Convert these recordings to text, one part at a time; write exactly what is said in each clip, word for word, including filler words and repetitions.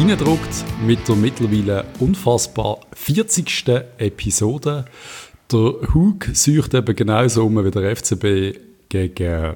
reingedruckt mit der mittlerweile unfassbar vierzigsten Episode. Der Hug sucht eben genauso um wie der F C B gegen...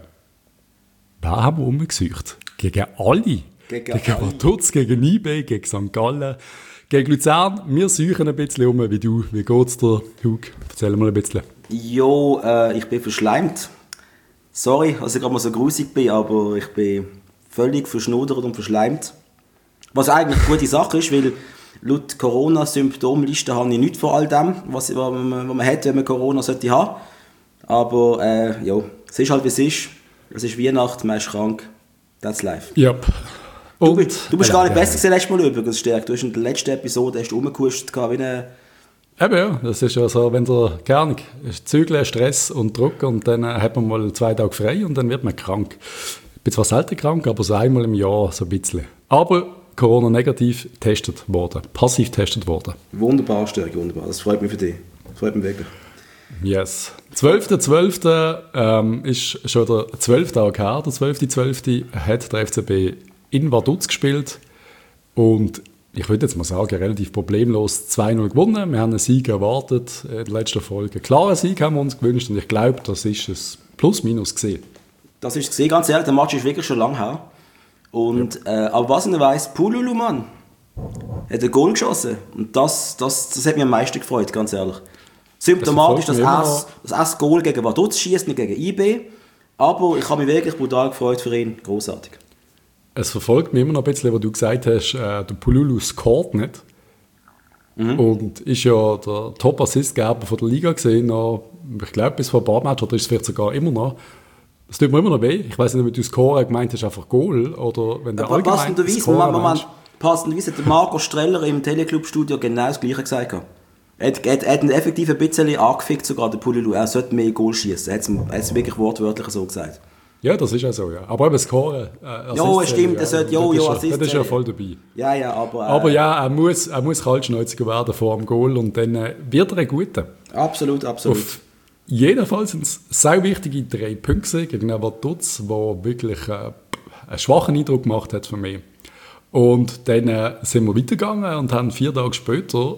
Wer haben wir umgesucht? Gegen alle. Gegen, gegen Vaduz, gegen I B, gegen Sankt Gallen, gegen Luzern. Wir suchen ein bisschen um wie du. Wie geht's dir, Hug? Erzähl mal ein bisschen. Jo, äh, ich bin verschleimt. Sorry, dass ich gerade mal so grusig bin, aber ich bin völlig verschnudert und verschleimt. Was eigentlich eine gute Sache ist, weil laut Corona-Symptomliste habe ich nichts von all dem, was, was, man, was man hat, wenn man Corona sollte haben. Aber äh, ja, es ist halt wie es ist. Es ist Weihnachten, man ist krank. That's life. Yep. Du, bist, du bist gar nicht besser gewesen letztes Mal übrigens, Stärk. Du hast in der letzten Episode hast du rumgehustet wie eine... Eben ja, das ist ja so, wenn der gerne Zügel, Stress und Druck und dann hat man mal zwei Tage frei und dann wird man krank. Ich bin zwar selten krank, aber so einmal im Jahr so ein bisschen. Aber Corona-negativ getestet worden, passiv getestet worden. Wunderbar, Stärk, wunderbar. Das freut mich für dich. Das freut mich wirklich. Yes. zwölfter zwölfter Ähm, ist schon der zwölf Tage her. Der zwölfter zwölfter hat der F C B in Vaduz gespielt und ich würde jetzt mal sagen, relativ problemlos zwei null gewonnen. Wir haben einen Sieg erwartet in der letzten Folge. Einen klaren Sieg haben wir uns gewünscht und ich glaube, das ist es plus-minus gesehen. Das ist es gesehen, ganz ehrlich, der Match ist wirklich schon lange her. Und, ja. äh, aber was ich weiss, Pululu, Mann, hat ein Goal geschossen und das, das, das hat mich am meisten gefreut, ganz ehrlich. Symptomatisch, dass er das erste Goal gegen Vaduz schießt, nicht gegen I B. Aber ich habe mich wirklich brutal gefreut für ihn. Großartig. Es verfolgt mich immer noch ein bisschen, was du gesagt hast, äh, der Pululu scoret nicht. Mhm. Und ist ja der Top-Assist-Geber von der Liga gesehen. Ich glaube, bis vor ein paar Matches, oder ist es vielleicht sogar immer noch. Das tut mir immer noch weh. Ich weiß nicht, ob du Scoren gemeint hast, einfach Goal. Oder wenn der allgemein Passenderweise meinst. Passenderweise hat Marco Streller im Teleclub-Studio genau das Gleiche gesagt. Er hat, er hat ihn effektiv ein bisschen angefickt, sogar der Pululu. Er sollte mehr Goal schießen. Er hat es wirklich wortwörtlich so gesagt. Ja, das ist auch so, ja. Aber eben Scoren. Äh, ja, stimmt. Er sollte, jo, jo, Assist. Das ist ja voll dabei. Ja, ja, aber... Äh, aber ja, er muss, er muss kaltschnäuziger werden vor dem Goal und dann äh, wird er ein Guter. Absolut, absolut. Auf jedenfalls sind es sehr wichtige drei Punkte gegen Vaduz, der wirklich äh, einen schwachen Eindruck gemacht hat für mich. Und dann äh, sind wir weitergegangen und haben vier Tage später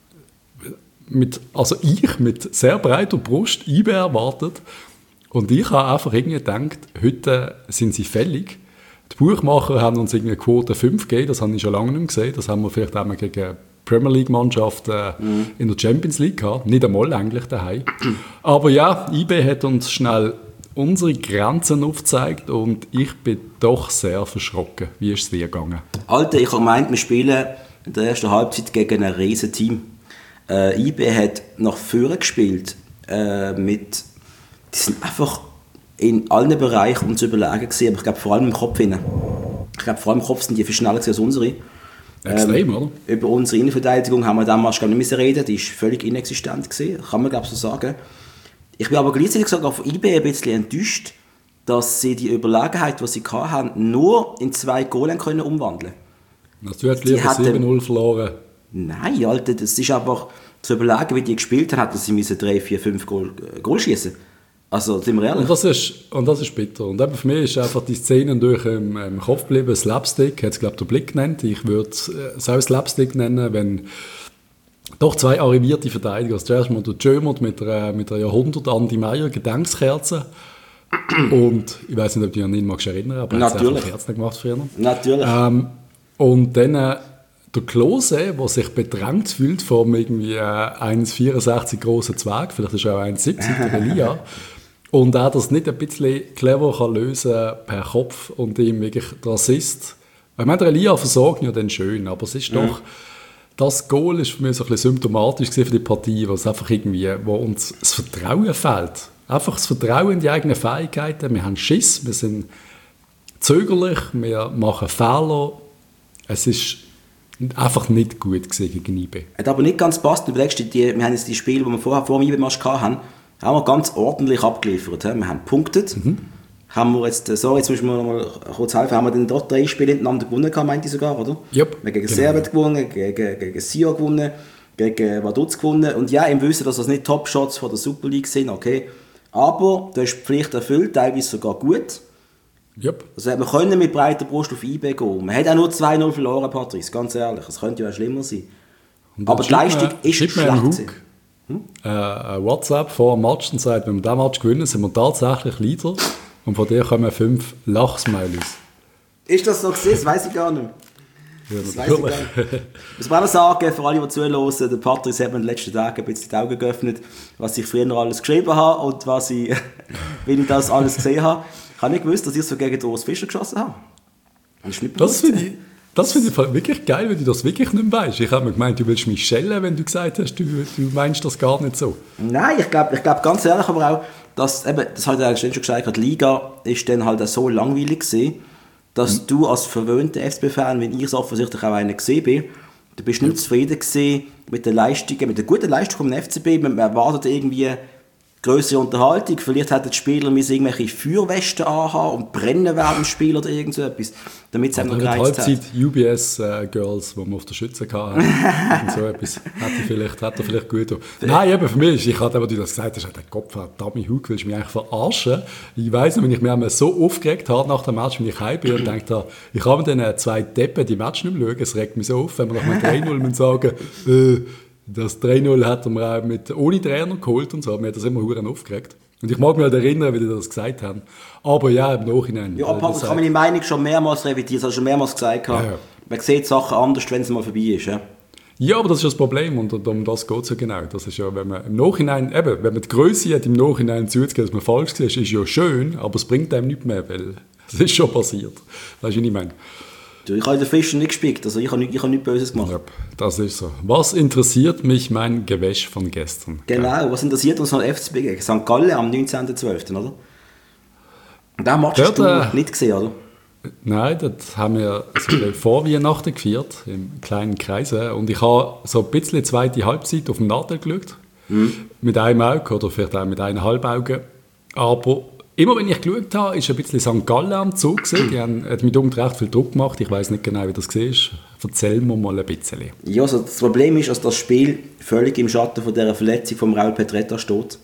mit, also ich mit sehr breiter Brust I B erwartet. Und ich habe einfach irgendwie gedacht, heute sind sie fällig. Die Buchmacher haben uns irgendwie Quote fünf gegeben, das habe ich schon lange nicht mehr gesehen. Das haben wir vielleicht einmal gegen Premier League-Mannschaften äh, mhm. in der Champions League gehabt. Nicht einmal eigentlich daheim. Aber ja, I B hat uns schnell unsere Grenzen aufgezeigt und ich bin doch sehr verschrocken. Wie ist es dir gegangen? Alter, ich habe gemeint, wir spielen in der ersten Halbzeit gegen ein riesen Team. Äh, I B hat nach vorne gespielt. Äh, mit, die sind einfach in allen Bereichen uns überlegen gewesen, aber ich glaube vor allem im Kopf hinein. Ich glaube vor allem im Kopf sind die viel schneller als unsere. Extrem, ähm, oder? Über unsere Innenverteidigung haben wir damals gar nicht mehr reden, die war völlig inexistent gewesen, kann man glaube ich so sagen. Ich bin aber gleichzeitig sogar von I B ein bisschen enttäuscht, dass sie die Überlegenheit, die sie hatten, nur in zwei Goals können umwandeln können. Also du hast lieber sieben null verloren. Nein, Alter, das ist aber zu überlegen, wie die gespielt haben, hätten sie müssen drei, vier, fünf Goal, äh, Goal schießen. Also, sind wir ehrlich. Und das ist, und das ist bitter. Und eben für mich ist einfach die Szene durch im, im Kopf geblieben, Slapstick, hat es glaube ich der Blick genannt. Ich würde es auch Slapstick nennen, wenn doch zwei arrivierte Verteidiger, zuerst mal der Jömert mit einer, mit einer Jahrhundert Andi Meier Gedenkskerze. Und ich weiß nicht, ob du dich an ihn magst erinnern, aber er hat einfach Kerzen gemacht früher. Natürlich. Ähm, und dann äh, der Klose, der sich bedrängt fühlt vom irgendwie äh, eins Komma vierundsechzig grossen Zwerg, vielleicht ist er auch eins Komma siebzig, der Elia, und er das nicht ein bisschen clever kann lösen per Kopf und ihm wirklich der Assist. Ich meine, der Elia versorgt ja dann schön, aber es ist mhm. doch, das Goal ist für mich so ein bisschen symptomatisch für die Partie, wo es einfach irgendwie, wo uns das Vertrauen fehlt. Einfach das Vertrauen in die eigenen Fähigkeiten. Wir haben Schiss, wir sind zögerlich, wir machen Fehler. Es ist einfach nicht gut gegen I B. Hat aber nicht ganz passt. Du überlegst, die, wir haben jetzt die Spiele, die wir vorher vor dem I B-Match hatten, haben wir ganz ordentlich abgeliefert. Wir haben punktet. Mhm. Haben wir jetzt, so, jetzt müssen wir noch mal kurz helfen, haben wir dann dort drei Spiele hintereinander gewonnen, meinte ich sogar, oder? Yep, wir haben gegen genau. Servet gewonnen, gegen, gegen Sion gewonnen, gegen Vaduz gewonnen. Und ja, im Wissen, dass das nicht Top-Shots von der Super League sind, okay. Aber du hast die Pflicht erfüllt, teilweise sogar gut. Yep. Also man könnte mit breiter Brust auf I B gehen. Man hat auch nur zwei null verloren, Patrice, ganz ehrlich. Es könnte ja auch schlimmer sein. Aber die Leistung mir, ist schlecht. Hm? Äh, ein WhatsApp vor dem Match und sagt, wenn wir diesen Match gewinnen, sind wir tatsächlich Leader. Und von dir kommen fünf Lachsmileys. Ist das so gewesen? Das weiss ich gar nicht. Ja, das weiss ich gar nicht. Ich muss auch sagen, für alle, die zuhören, der Patrice hat mir in den letzten Tagen ein bisschen die Augen geöffnet, was ich früher alles geschrieben habe und was ich, wie ich das alles gesehen habe. Ich habe nicht gewusst, dass ich so gegen Urs Fischer geschossen habe. Das, das finde ich, das find ich wirklich geil, wenn du das wirklich nicht weißt. Ich habe mir gemeint, du willst mich schellen, wenn du gesagt hast, du, du meinst das gar nicht so. Nein, ich glaube ich glaub ganz ehrlich aber auch, dass, eben, das hat er schon gesagt, die Liga ist dann halt so langweilig gewesen, dass mhm. du als verwöhnter F C B-Fan, wenn ich es offensichtlich auch einer gesehen bin, du bist nicht zufrieden gewesen mit den Leistungen, mit der guten Leistung vom F C B. Man erwartet irgendwie grössere Unterhaltung. Vielleicht hätten die Spieler irgendwelche Feuerwesten anhaben und brennen während dem Spiel oder irgend so etwas, damit es einem noch gereizt hat. Halbzeit U B S-Girls, äh, die wir auf der Schütze hatten. Und so etwas hätte vielleicht, hätte vielleicht gut getan. Nein, eben für mich, ich hatte, als du das gesagt hast, der Kopf hat Dummy Hug, willst du mich eigentlich verarschen? Ich weiss noch, wenn ich mich so aufgeregt habe nach dem Match, wenn ich heim bin und denke, ich kann mit diesen zwei Deppen die Match nicht mehr schauen. Es regt mich so auf, wenn wir nach einem drei null sagen, äh, das drei null hat er auch mit, ohne Trainer geholt und so. Mir hat das immer verdammt aufgeregt. Und ich mag mich halt erinnern, wie die das gesagt haben. Aber ja, im Nachhinein. Ja, aber ich habe meine Meinung schon mehrmals revidiert, das habe ich schon mehrmals gesagt. Ja, ja. Man sieht Sachen anders, wenn es mal vorbei ist. Ja, ja, aber das ist das Problem und um das geht es ja genau. Das ist ja, wenn man im Nachhinein, eben, wenn man die Größe hat, im Nachhinein zuzugeben, dass man falsch war, ist ja schön, aber es bringt einem nichts mehr, weil es ist schon passiert. Weißt du, was ich meine? Ich habe den Fisch nicht gespickt, also ich habe, nicht, ich habe nichts Böses gemacht. Ja, das ist so. Was interessiert mich mein Gewäsch von gestern? Genau, ja. Was interessiert uns noch F C B gegen Sankt Gallen am neunzehnten zwölften oder? Und den Match hast du äh, nicht gesehen, oder? Nein, das haben wir also vor Weihnachten gefeiert, im kleinen Kreis. Und ich habe so ein bisschen die zweite Halbzeit auf den Nadel geschaut. Mhm. Mit einem Auge oder vielleicht auch mit eineinhalb Augen. Aber immer wenn ich geschaut habe, ist ein bisschen Sankt Gallen am Zug gewesen. Die haben mit uns recht viel Druck gemacht. Ich weiss nicht genau, wie das war. Erzähl mir mal ein bisschen. Ja, also das Problem ist, dass das Spiel völlig im Schatten von dieser Verletzung von Raul Petretta steht.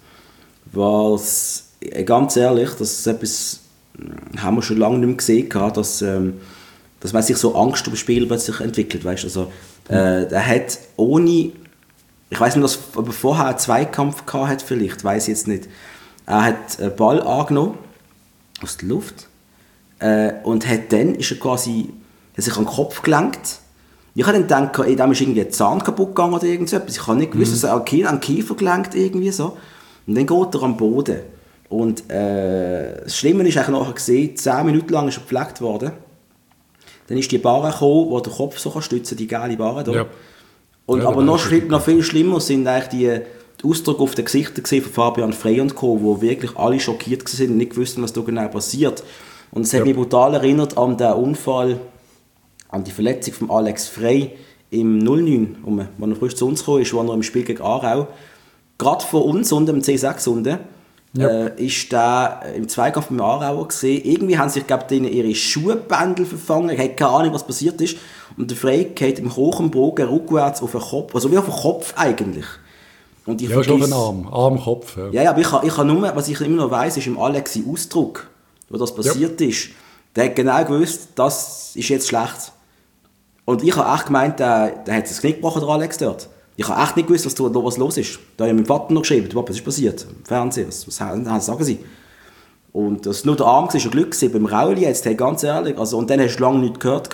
Was, ganz ehrlich, das ist etwas, haben wir schon lange nicht mehr gesehen, dass, ähm, dass man sich so Angst um das Spiel plötzlich entwickelt. Weißt? Also, äh, er hat ohne, ich weiss nicht, ob er vorher einen Zweikampf gehabt hat, vielleicht, weiss ich jetzt nicht. Er hat einen Ball angenommen, aus der Luft, äh, und hat dann ist er quasi, hat sich an den Kopf gelenkt. Ich habe dann gedacht, ey, da ist irgendwie ein Zahn kaputt gegangen oder irgend so etwas. Ich habe nicht gewusst, dass er an den Kiefer gelenkt irgendwie so. Und dann geht er am Boden. Und äh, das Schlimme ist eigentlich nachher gesehen, zehn Minuten lang ist er gepflegt worden. Dann ist die Barre gekommen, wo der Kopf so stützen kann, die geile Barre da. Ja. Und, ja, aber noch, schlimm, noch viel schlimmer sind eigentlich die, die Ausdrücke auf den Gesichtern von Fabian Frey und Co., wo wirklich alle schockiert waren und nicht wussten, was da genau passiert. Und es hat ja. mich brutal erinnert an den Unfall, an die Verletzung von Alex Frey im null neun, als er frisch zu uns gekommen ist, wo er im Spiel gegen Aarau, gerade vor uns unten, im C sechs unten, ja. äh, ist der im Zweikampf mit dem Aarauer gesehen. Irgendwie haben sich, glaube ich, ihre Schuhbändel verfangen. Ich habe keine Ahnung, was passiert ist. Und der Frey geht im hohen Bogen rückwärts auf den Kopf, also wie auf den Kopf eigentlich. Und ich ja, schon auf den Arm, Arm-Kopf. Ja, ja, ja, aber ich habe, ich habe nur, was ich immer noch weiss, ist im Alex Ausdruck, wo das passiert ja. ist. Der hat genau gewusst, das ist jetzt schlecht. Und ich habe echt gemeint, der, der hat das Knick gebrochen, der Alex dort. Ich habe echt nicht gewusst, was, was los ist. Da habe ich meinem Vater noch geschrieben, was ist passiert im Fernsehen, was, was, was sagen sie? Und das nur der Arm war schon Glück beim Rauli jetzt, hey, ganz ehrlich. Also, und dann hast du lange nichts gehört.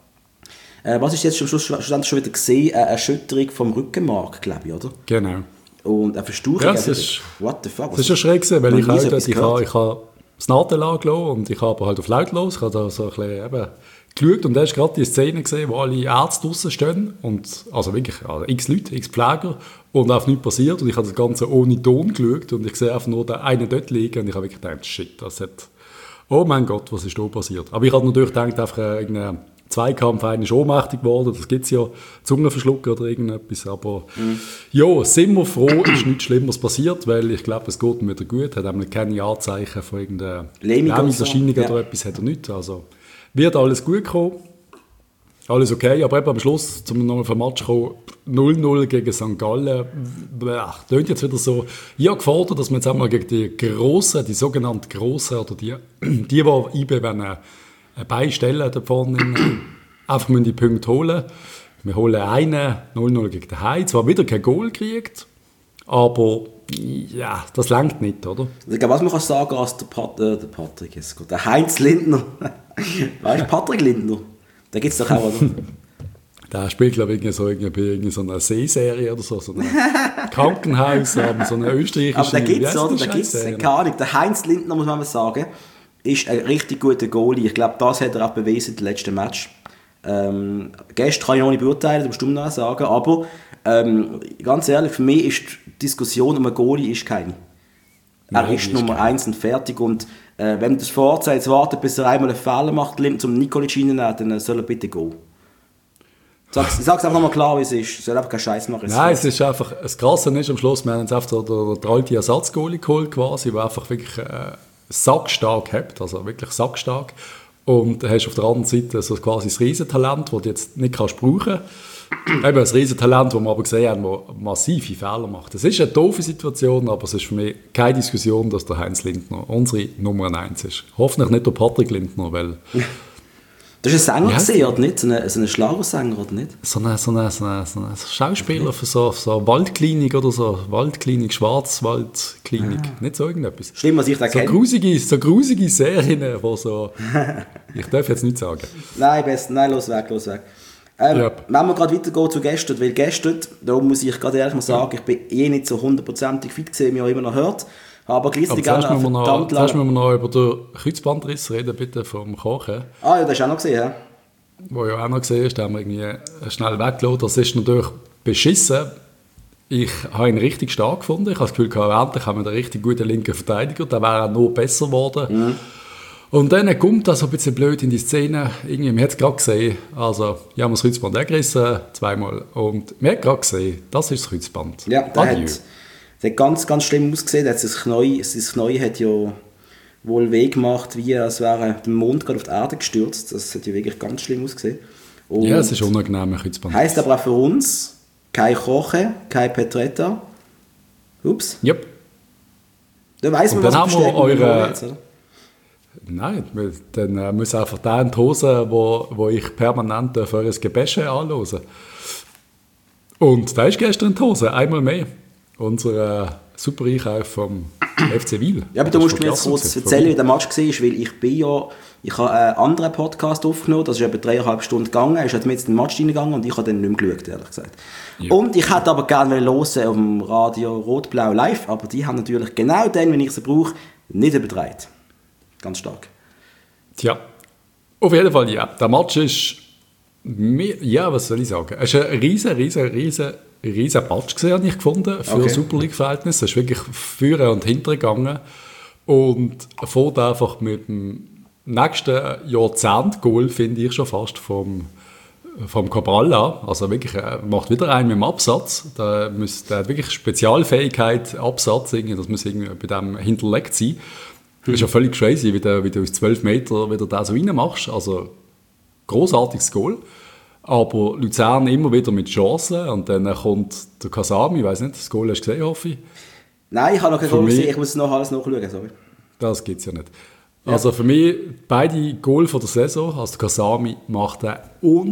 Äh, was ist jetzt am Schluss schon wieder gesehen? Eine Erschütterung vom Rückenmark, glaube ich, oder? Genau. Und eine Verstauchung. Ja, das ist, what the fuck? Das ist ja schräg gewesen, weil ich halt, ich, ich habe ich habe das Nadel angelassen und ich habe halt auf lautlos, ich habe da so ein bisschen eben geschaut und da ist gerade die Szene gesehen, wo alle Ärzte draussen stehen und also wirklich also x Leute, x Pfleger und einfach nichts passiert und ich habe das Ganze ohne Ton geschaut und ich sehe einfach nur den einen dort liegen und ich habe wirklich gedacht, shit, das hat, oh mein Gott, was ist da passiert? Aber ich habe natürlich gedacht, einfach irgendein Zweikampf, einer ist ohnmächtig geworden, das gibt es ja, Zungenverschlucken oder irgendetwas, aber mhm. ja, sind wir froh, ist nichts Schlimmeres passiert, weil ich glaube, es geht ihm wieder gut, hat nämlich keine Anzeichen von irgendeiner Lähmungserscheinung ja. oder etwas, hat er nicht, also wird alles gut kommen. alles okay, aber eben am Schluss, zum noch auf ein Match kommen, null null gegen Sankt Gallen, das klingt jetzt wieder so, ich habe gefordert, dass wir jetzt einmal gegen die Grossen, die sogenannten Grossen, oder die, die, die I B wenn eine beistellen da vorne, einfach müssen die Punkte holen. Wir holen einen, null null gegen den Heim, zwar wieder kein Goal gekriegt, aber ja, das reicht nicht, oder? Was man kann sagen als der, Pat äh, der Patrick, ist gut, der Heinz Lindner, weißt du, Patrick Lindner, den gibt es doch auch, oder? Der spielt, glaube ich, so, irgendwie so eine Seeserie oder so, so ein Krankenhaus, so eine österreichische... Aber da gibt es, oder? Da gibt es, keine Ahnung, der Heinz Lindner, muss man mal sagen, ist ein richtig guter Goalie. Ich glaube, das hat er auch bewiesen im letzten Match. Ähm, gestern kann ich noch nicht beurteilen, das musst du mir noch sagen, aber ähm, ganz ehrlich, für mich ist die Diskussion um einen Goalie ist keine. Er Nein, ist Nummer eins und fertig und äh, wenn du das Vorzeit jetzt wartet, bis er einmal einen Fehler macht, zum Nikolic reinnehmen, dann soll er bitte gehen. Ich sage es einfach nochmal klar, wie es ist. Es soll einfach keinen Scheiß machen. Nein, es ist einfach, das Krasse ist am Schluss, wir haben jetzt einfach den, den alte Ersatzgoalie geholt quasi, der einfach wirklich äh, sackstark hat, also wirklich sackstark. Und du hast auf der anderen Seite so quasi das Riesentalent, das du jetzt nicht kannst brauchen kannst. Eben das Riesentalent, das wir aber gesehen haben, das massive Fehler macht. Das ist eine doofe Situation, aber es ist für mich keine Diskussion, dass der Heinz Lindner unsere Nummer eins ist. Hoffentlich nicht der Patrick Lindner, weil... Das ist ein Sänger gesehen, oder nicht? So ein so eine Schlagersänger, oder nicht? So ein so eine, so eine, so eine Schauspieler okay. für so, so eine Waldklinik oder so. Waldklinik, Schwarzwaldklinik. Ah. Nicht so irgendetwas. Stimmt, was ich da so kenne. Grusige, so grusige Serien, wo so... Ich darf jetzt nicht sagen. Nein, best, nein, los weg, los weg. Ähm, ja. Wenn wir gerade weitergehen zu gestern, weil gestern, da muss ich gerade ehrlich mal sagen, ich bin eh nicht so hundertprozentig fit gesehen, wie man immer noch hört. Aber gleichzeitig auch noch verdammt lang... Zuerst müssen wir noch über den Kreuzbandriss reden, bitte, vom Kochen. Ah ja, das hast du auch noch gesehen, ja? Wo ja auch noch gesehen ist, da haben wir irgendwie schnell weggelassen. Das ist natürlich beschissen. Ich habe ihn richtig stark gefunden. Ich habe das Gefühl, endlich haben wir einen richtig guten linken Verteidiger. Der wäre auch noch besser geworden. Mhm. Und dann kommt das so ein bisschen blöd in die Szene. Irgendwie, man hat es gerade gesehen. Also, ich habe das Kreuzband weggerissen, zweimal. Und man hat gerade gesehen, das ist das Kreuzband. Ja, der hat, der hat ganz, ganz schlimm ausgesehen. Das Knie, das Knie hat ja wohl weh gemacht, wie als wäre der Mond gerade auf die Erde gestürzt. Das hat ja wirklich ganz schlimm ausgesehen. Und ja, es ist unangenehm, Kreuzband. Heisst aber auch für uns, kein Kochen, kein Petretta. Ups. Yep. Da weiss man, und dann was haben wir eure... jetzt, oder? Nein, dann äh, muss einfach der in die Hose, wo, wo ich permanent für ein Gebäsche anhören. Und da ist gestern in die Hose, einmal mehr. Unser äh, super Einkauf vom F C Wil. Ja, aber du musst mir jetzt kurz erzählen, wie der Match war, weil ich bin ja, ich habe einen anderen Podcast aufgenommen, das ist etwa dreieinhalb Stunden gegangen, er ist halt mit in den Match reingegangen und ich habe dann nicht mehr geschaut, ehrlich gesagt. Ja. Und ich hätte aber gerne hören auf dem Radio Rot-Blau live, aber die haben natürlich genau dann, wenn ich sie brauche, nicht übertragen. Ganz stark. Tja, auf jeden Fall ja. Der Match ist, ja, was soll ich sagen, es ist ein riesen, riesen, riesen, riesen Match gewesen, habe ich gefunden, für okay. Super League-Verhältnisse. Es ist wirklich vorne und hinten gegangen und fährt einfach mit dem nächsten Jahrzehnt-Goal, finde ich schon fast, vom, vom Cabral an. Also wirklich, er macht wieder einen mit dem Absatz. Der, muss, der hat wirklich Spezialfähigkeit, Absatz, das muss irgendwie bei dem hinterlegt sein. Das ist ja völlig crazy, wie du, wie du aus zwölf Metern wieder da so reinmachst. Also, großartiges Goal. Aber Luzern immer wieder mit Chancen. Und dann kommt der Kasami, ich weiss nicht, das Goal hast du gesehen, hoffe ich? Nein, ich habe noch kein Goal gesehen, ich muss noch alles nachschauen, sorry. Das gibt es ja nicht. Ja. Also für mich, beide Goal von der Saison, also der Kasami macht eine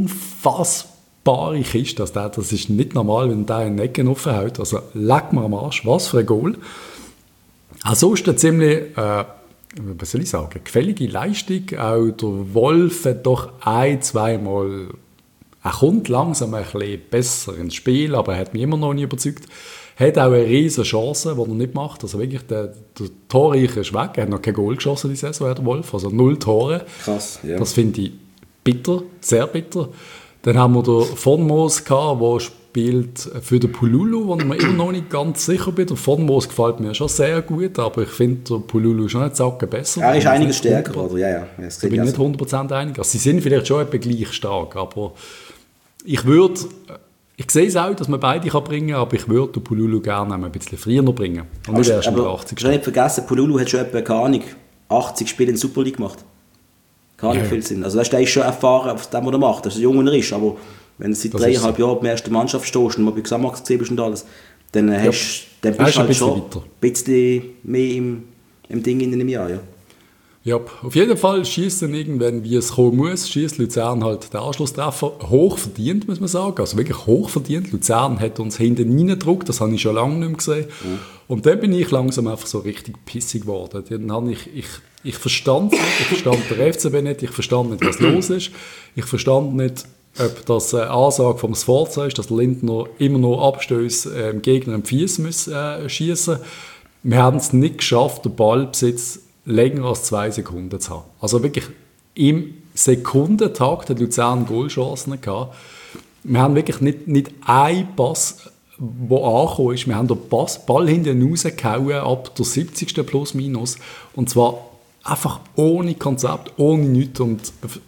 unfassbare Kiste. Also das ist nicht normal, wenn der in den Ecken aufhält. Also leck mir am Arsch, was für ein Goal. Also ist eine ziemlich, äh, was soll ich sagen, gefällige Leistung. Auch der Wolf hat doch ein-, zweimal, er kommt langsam ein bisschen besser ins Spiel, aber er hat mich immer noch nicht überzeugt. Er hat auch eine riesige Chance, die er nicht macht. Also wirklich, der, der Torreicher ist weg. Er hat noch kein Goal geschossen diese Saison, der Wolf. Also null Tore. Krass, ja. Das finde ich bitter, sehr bitter. Dann haben wir den Von Moos gehabt, der spielt für den Pululu, wo ich mir immer noch nicht ganz sicher bin. Der Von Moos gefällt mir schon sehr gut, aber ich finde der Pululu schon einen Zacken besser. Er ist einiges stärker, oder? Ja, ja. Das da bin ich nicht hundert Prozent einig. Also sie sind vielleicht schon etwa gleich stark, aber ich würde... Ich sehe es auch, dass man beide kann bringen kann, aber ich würde den Pululu gerne ein bisschen früher noch bringen. Und nicht erst in der achtzigsten nicht vergessen, Pululu hat schon etwa, keine Ahnung, achtzig Spiele in der Super League gemacht. Kann nicht Ja. viel Sinn. Also das ist schon erfahren auf dem, was er macht. Das ist jung und er ist, aber wenn du seit Das dreieinhalb ist so. Jahren in der ersten Mannschaft stehst und mal bei Xamax gesehen bist und alles, dann, äh, Ja. hast, dann Er bist ist du ein halt bisschen schon weiter. ein bisschen mehr im, im Ding in einem Jahr. Ja. Ja, auf jeden Fall schießt dann irgendwann, wie es kommen muss, schießt Luzern halt den Anschlusstreffer. Hoch verdient, muss man sagen. Also wirklich hoch verdient. Luzern hat uns hinten reingedrückt, das habe ich schon lange nicht mehr gesehen. Mhm. Und dann bin ich langsam einfach so richtig pissig geworden. Dann habe ich, ich, ich verstand nicht, ich verstand den F C B nicht, ich verstand nicht, was los ist. Ich verstand nicht, ob das eine Ansage vom Sforza ist, dass Lindner immer noch Abstöße äh, im Gegner im Fies muss äh, schießen. Wir haben es nicht geschafft, den Ballbesitz länger als zwei Sekunden zu haben. Also wirklich im Sekundentakt hat Luzern Goalchancen gehabt. Wir haben wirklich nicht, nicht einen Pass, der angekommen ist. Wir haben den Pass, Ball hinten rausgehauen, ab der siebzigsten plus minus. Und zwar einfach ohne Konzept, ohne nichts. Und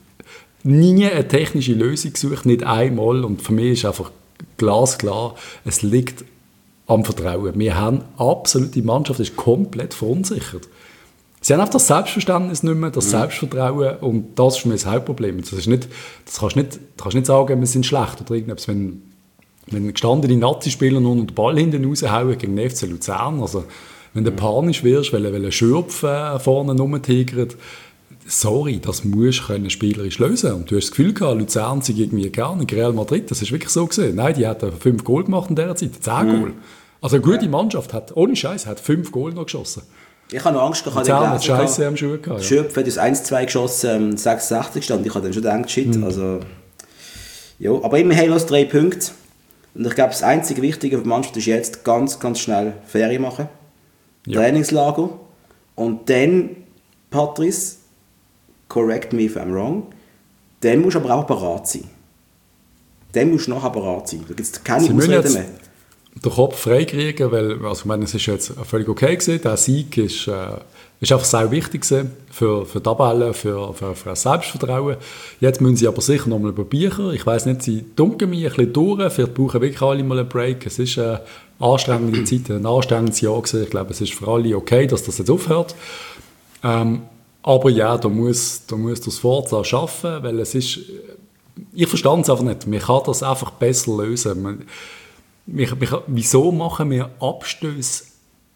nie eine technische Lösung gesucht, nicht einmal. Und für mich ist einfach glasklar, es liegt am Vertrauen. Wir haben absolut, die Mannschaft ist komplett verunsichert. Sie haben einfach das Selbstverständnis nicht mehr, das Selbstvertrauen, und das ist mir das Hauptproblem. Das, ist nicht, das kannst du nicht, kannst nicht sagen, wir sind schlecht oder irgendetwas. Wenn, wenn gestandene Nazi-Spieler nur den Ball hinten raushauen gegen den F C Luzern, also wenn du panisch wirst, weil ein Schürpf äh, vorne rumtigert, sorry, das musst du spielerisch lösen. Und du hast das Gefühl gehabt, Luzern sei irgendwie gar nicht Real Madrid, das ist wirklich so gesehen. Nein, die hat fünf Goal gemacht in dieser Zeit, zehn mhm. Goal. Also eine gute Mannschaft hat, ohne Scheiß, hat fünf Goal noch geschossen. Ich habe noch Angst, ich habe den Scheiße am Schuh gehabt. Schöpf hat das eins zwei geschossen, ähm, sechsundsechzig stand. Ich habe dann schon gedacht, shit, mhm. also... Ja, aber immerhin haben wir drei Punkte. Und ich glaube, das einzige Wichtige für die Mannschaft ist jetzt ganz, ganz schnell Ferien machen. Ja. Trainingslager. Und dann, Patrice, correct me if I'm wrong, dann musst du aber auch bereit sein. Dann musst du nachher bereit sein. Da gibt es keine Ausreden mehr. Den Kopf freikriegen, weil also ich meine, es ist jetzt völlig okay gewesen. Der Sieg ist, äh, ist einfach sehr wichtig gewesen für, für die Tabelle, für, für, für das Selbstvertrauen. Jetzt müssen sie aber sicher noch mal über Bücher. Ich weiss nicht, sie dunkeln mich ein bisschen durch. Vielleicht brauchen wirklich alle mal einen Break. Es ist eine anstrengende Zeit, ein anstrengendes Jahr gewesen. Ich glaube, es ist für alle okay, dass das jetzt aufhört. Ähm, aber ja, da muss, da muss das Forza schaffen, weil es ist, ich verstehe es einfach nicht. Man kann das einfach besser lösen. Man, mich, mich, wieso machen wir Abstöße,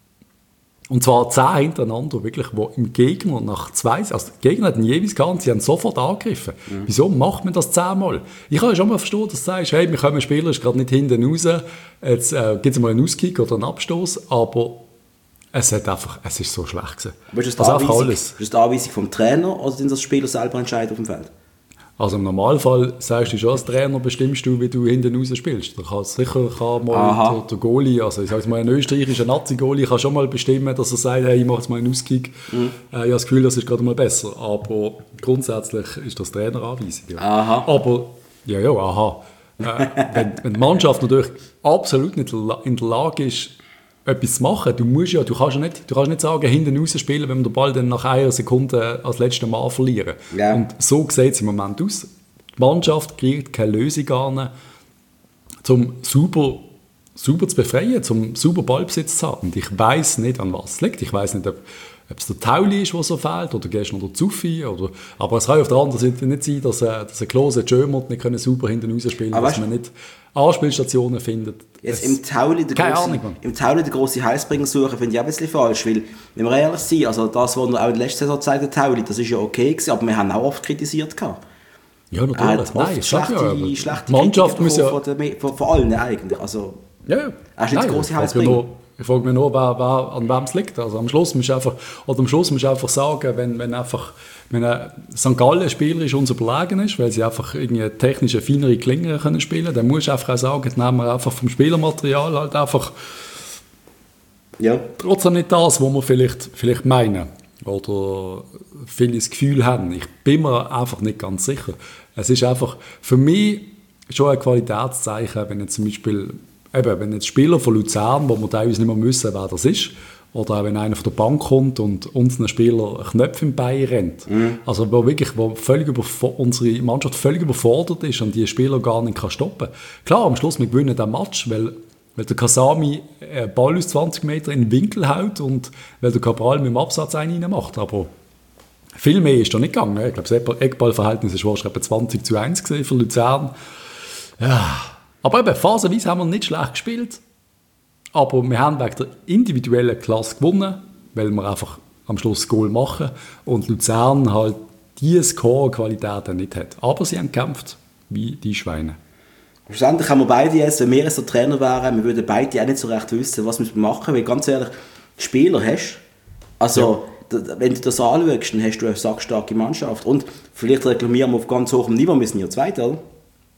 und zwar zehn hintereinander, wirklich, wo im Gegner nach zwei, also der Gegner hat ihn jeweils gehabt, sie haben sofort angegriffen. Mhm. Wieso macht man das zehnmal? Ich kann ja schon mal verstehen, dass du sagst, hey, wir kommen Spieler, ist gerade nicht hinten raus, jetzt äh, gibt es mal einen Auskick oder einen Abstoß, aber es, hat einfach, es ist so schlecht gewesen. Aber ist das, also alles. Ist das die Anweisung vom Trainer oder sind das Spieler selber entscheiden auf dem Feld? Also im Normalfall sagst du schon als Trainer, bestimmst du, wie du hinten raus spielst. Da kann sicher kann mal der, der Goalie, also ich sage mal, ein österreichischer Nazi-Goalie kann schon mal bestimmen, dass er sagt, hey, ich mache jetzt mal einen Auskick. Mhm. Äh, ich habe das Gefühl, das ist gerade mal besser. Aber grundsätzlich ist das Traineranweisung. Ja. Aha. Aber, ja, ja, aha. Äh, wenn, wenn die Mannschaft natürlich absolut nicht in der Lage ist, etwas zu machen, du musst ja, du kannst ja nicht, du kannst nicht sagen, hinten raus spielen, wenn wir den Ball dann nach einer Sekunde als letztes Mal verlieren. Ja. Und so sieht es im Moment aus. Die Mannschaft kriegt keine Lösung an, um sauber, sauber zu befreien, um sauber Ballbesitz zu haben. Und ich weiss nicht, an was es liegt. Ich weiss nicht, ob, ob es der Tauli ist, der so fehlt, oder gestern der Zuffi. Oder, aber es kann auf der anderen Seite nicht sein, dass, äh, dass ein Klose Schömert nicht können sauber hinten raus spielen können, dass man nicht Anspielstationen findet. Jetzt im Tauli der keine grosse, Ahnung, im Tauli der grosse Heilsbringer suchen, finde ich auch ein bisschen falsch, weil, wenn wir ehrlich sind, also das, was wir auch in der letzten Saison gezeigt haben, Tauli, das ist ja okay gewesen, aber wir haben auch oft kritisiert gehabt. Ja, natürlich. Nein, schlechte, ja, schlechte Mannschaft muss ja... Von, der, von, von allen eigentlich, also... Ja, ja. Er ist nicht der grosse Heilsbringer. Ich frage mich nur, wer, wer, an wem es liegt. Also am Schluss musst du einfach, oder am Schluss musst du einfach sagen, wenn, wenn einfach wenn ein Sankt Gallen spielerisch uns überlegen ist, weil sie einfach irgendwie technische, feinere Klingen können spielen, dann musst du einfach auch sagen, jetzt nehmen wir einfach vom Spielermaterial halt einfach ja. trotzdem nicht das, was wir vielleicht, vielleicht meinen oder viele das Gefühl haben. Ich bin mir einfach nicht ganz sicher. Es ist einfach für mich schon ein Qualitätszeichen, wenn jetzt zum Beispiel eben, wenn jetzt Spieler von Luzern, wo wir teilweise nicht mehr wissen, wer das ist, oder auch wenn einer von der Bank kommt und uns ein Spieler Knöpfe im Bein rennt, mhm. also wo wirklich wo völlig unsere Mannschaft völlig überfordert ist und die Spieler gar nicht kann stoppen. Klar, am Schluss wir gewinnen den Match, weil, weil der Kasami einen Ball aus zwanzig Meter in den Winkel haut und weil der Cabral mit dem Absatz einen rein macht, aber Viel mehr ist da nicht gegangen. Ich glaube, das Eckballverhältnis war etwa zwanzig zu eins für Luzern. Ja. Aber eben, phasenweise haben wir nicht schlecht gespielt. Aber wir haben wegen der individuellen Klasse gewonnen, weil wir einfach am Schluss das Goal machen. Und Luzern halt diese Score-Qualität nicht hat. Aber sie haben gekämpft wie die Schweine. Schlussendlich haben wir beide jetzt, wenn wir jetzt der Trainer wären, wir würden beide auch nicht so recht wissen, was wir machen. Weil ganz ehrlich, Spieler hast, also ja. wenn du das anschaust, dann hast du eine sackstarke Mannschaft. Und vielleicht reklamieren wir auf ganz hohem Niveau, wir sind ja Zweiter, oder?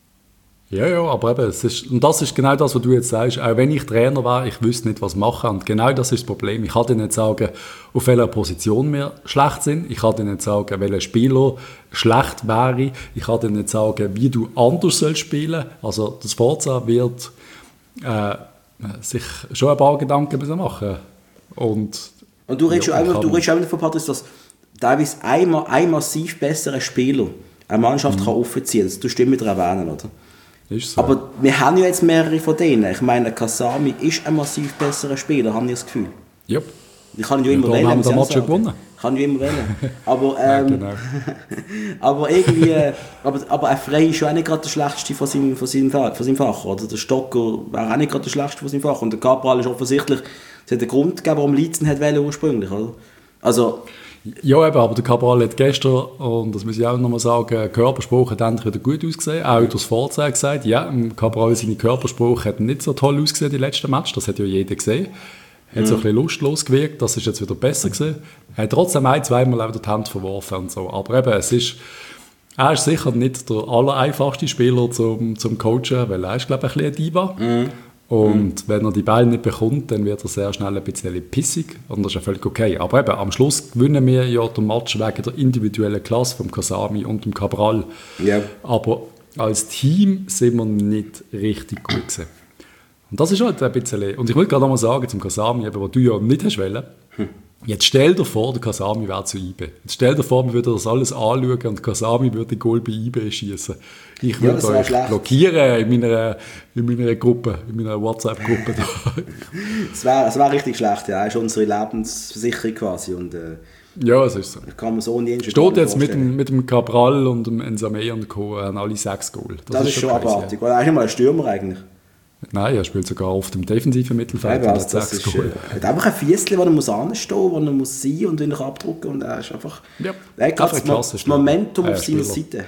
Ja, ja, aber eben, es ist, und das ist genau das, was du jetzt sagst. Auch wenn ich Trainer wäre, ich wüsste nicht, was machen. Und genau das ist das Problem. Ich kann dir nicht sagen, auf welcher Position wir schlecht sind. Ich kann dir nicht sagen, welcher Spieler schlecht wäre. Ich kann dir nicht sagen, wie du anders sollst spielen. Also das Forza wird äh, sich schon ein paar Gedanken müssen machen. Und, und du redest ja, schon auch davon, Patrice, dass teilweise ein, ein massiv besserer Spieler eine Mannschaft mhm. kann aufziehen kann. Das tust du immer wieder erwähnen, oder? Ist so. Aber wir haben ja jetzt mehrere von denen. Ich meine, Kasami ist ein massiv besserer Spieler, haben wir das Gefühl. Yep. Ich kann ja immer wählen. Haben wir Match gewonnen. Ich kann ja immer wählen. Aber, ähm, ja, genau. aber irgendwie, aber, aber ein Frey ist ja auch nicht gerade der Schlechteste von seinem, von seinem, von seinem Fach. Oder der Stocker wäre auch nicht gerade der Schlechteste von seinem Fach. Und der Cabral ist offensichtlich, es hat einen Grund gegeben, warum Lietzen hat wollen ursprünglich. Oder? Also, ja, eben, aber der Cabral hat gestern, und das muss ich auch nochmal sagen, Körperspruch hat endlich wieder gut ausgesehen. Auch das Vorzeichen gesagt, ja, Cabral, seine Körperspruch hat nicht so toll ausgesehen, die letzten Match, das hat ja jeder gesehen. Er hat so ein bisschen lustlos gewirkt, das ist jetzt wieder besser gewesen. Er hat trotzdem ein-, zweimal auch die Hand verworfen und so. Aber eben, es ist, er ist sicher nicht der allereinfachste Spieler zum, zum Coachen, weil er ist, glaube ich, ein bisschen ein Diva. Mhm. Und mhm. wenn er die Bälle nicht bekommt, dann wird er sehr schnell ein bisschen pissig. Und das ist ja völlig okay. Aber eben, am Schluss gewinnen wir ja den Match wegen der individuellen Klasse vom Kasami und dem Cabral. Yeah. Aber als Team sind wir nicht richtig gut gewesen. Und das ist halt ein bisschen... Und ich will gerade noch mal sagen zum Kasami, eben, was du ja nicht hast wollen. Hm. Jetzt stell dir vor, der Kasami wäre zu I B. Jetzt stell dir vor, wir würden das alles anschauen und Kasami würde den Goal bei I B schießen. Ich würde ja, euch blockieren in meiner, in meiner Gruppe, in meiner WhatsApp-Gruppe. Es wäre wär richtig schlecht, ja. Das ist unsere Lebensversicherung quasi. Und, äh, ja, es ist so. Kann man so nie steht jetzt mit dem, mit dem Cabral und dem Ensame und Co. haben alle sechs Goal. Das, das ist schon abartig. Er ist nicht mal ein Stürmer eigentlich. Nein, er spielt sogar auf dem defensiven Mittelfeld. Ja, also das ist, äh, er hat einfach ein Fiesli, wo er muss anstehen, wo er muss sein und ihn abdrücken. Und er ist einfach... Ja, er hat das, das Momentum auf seiner Seite.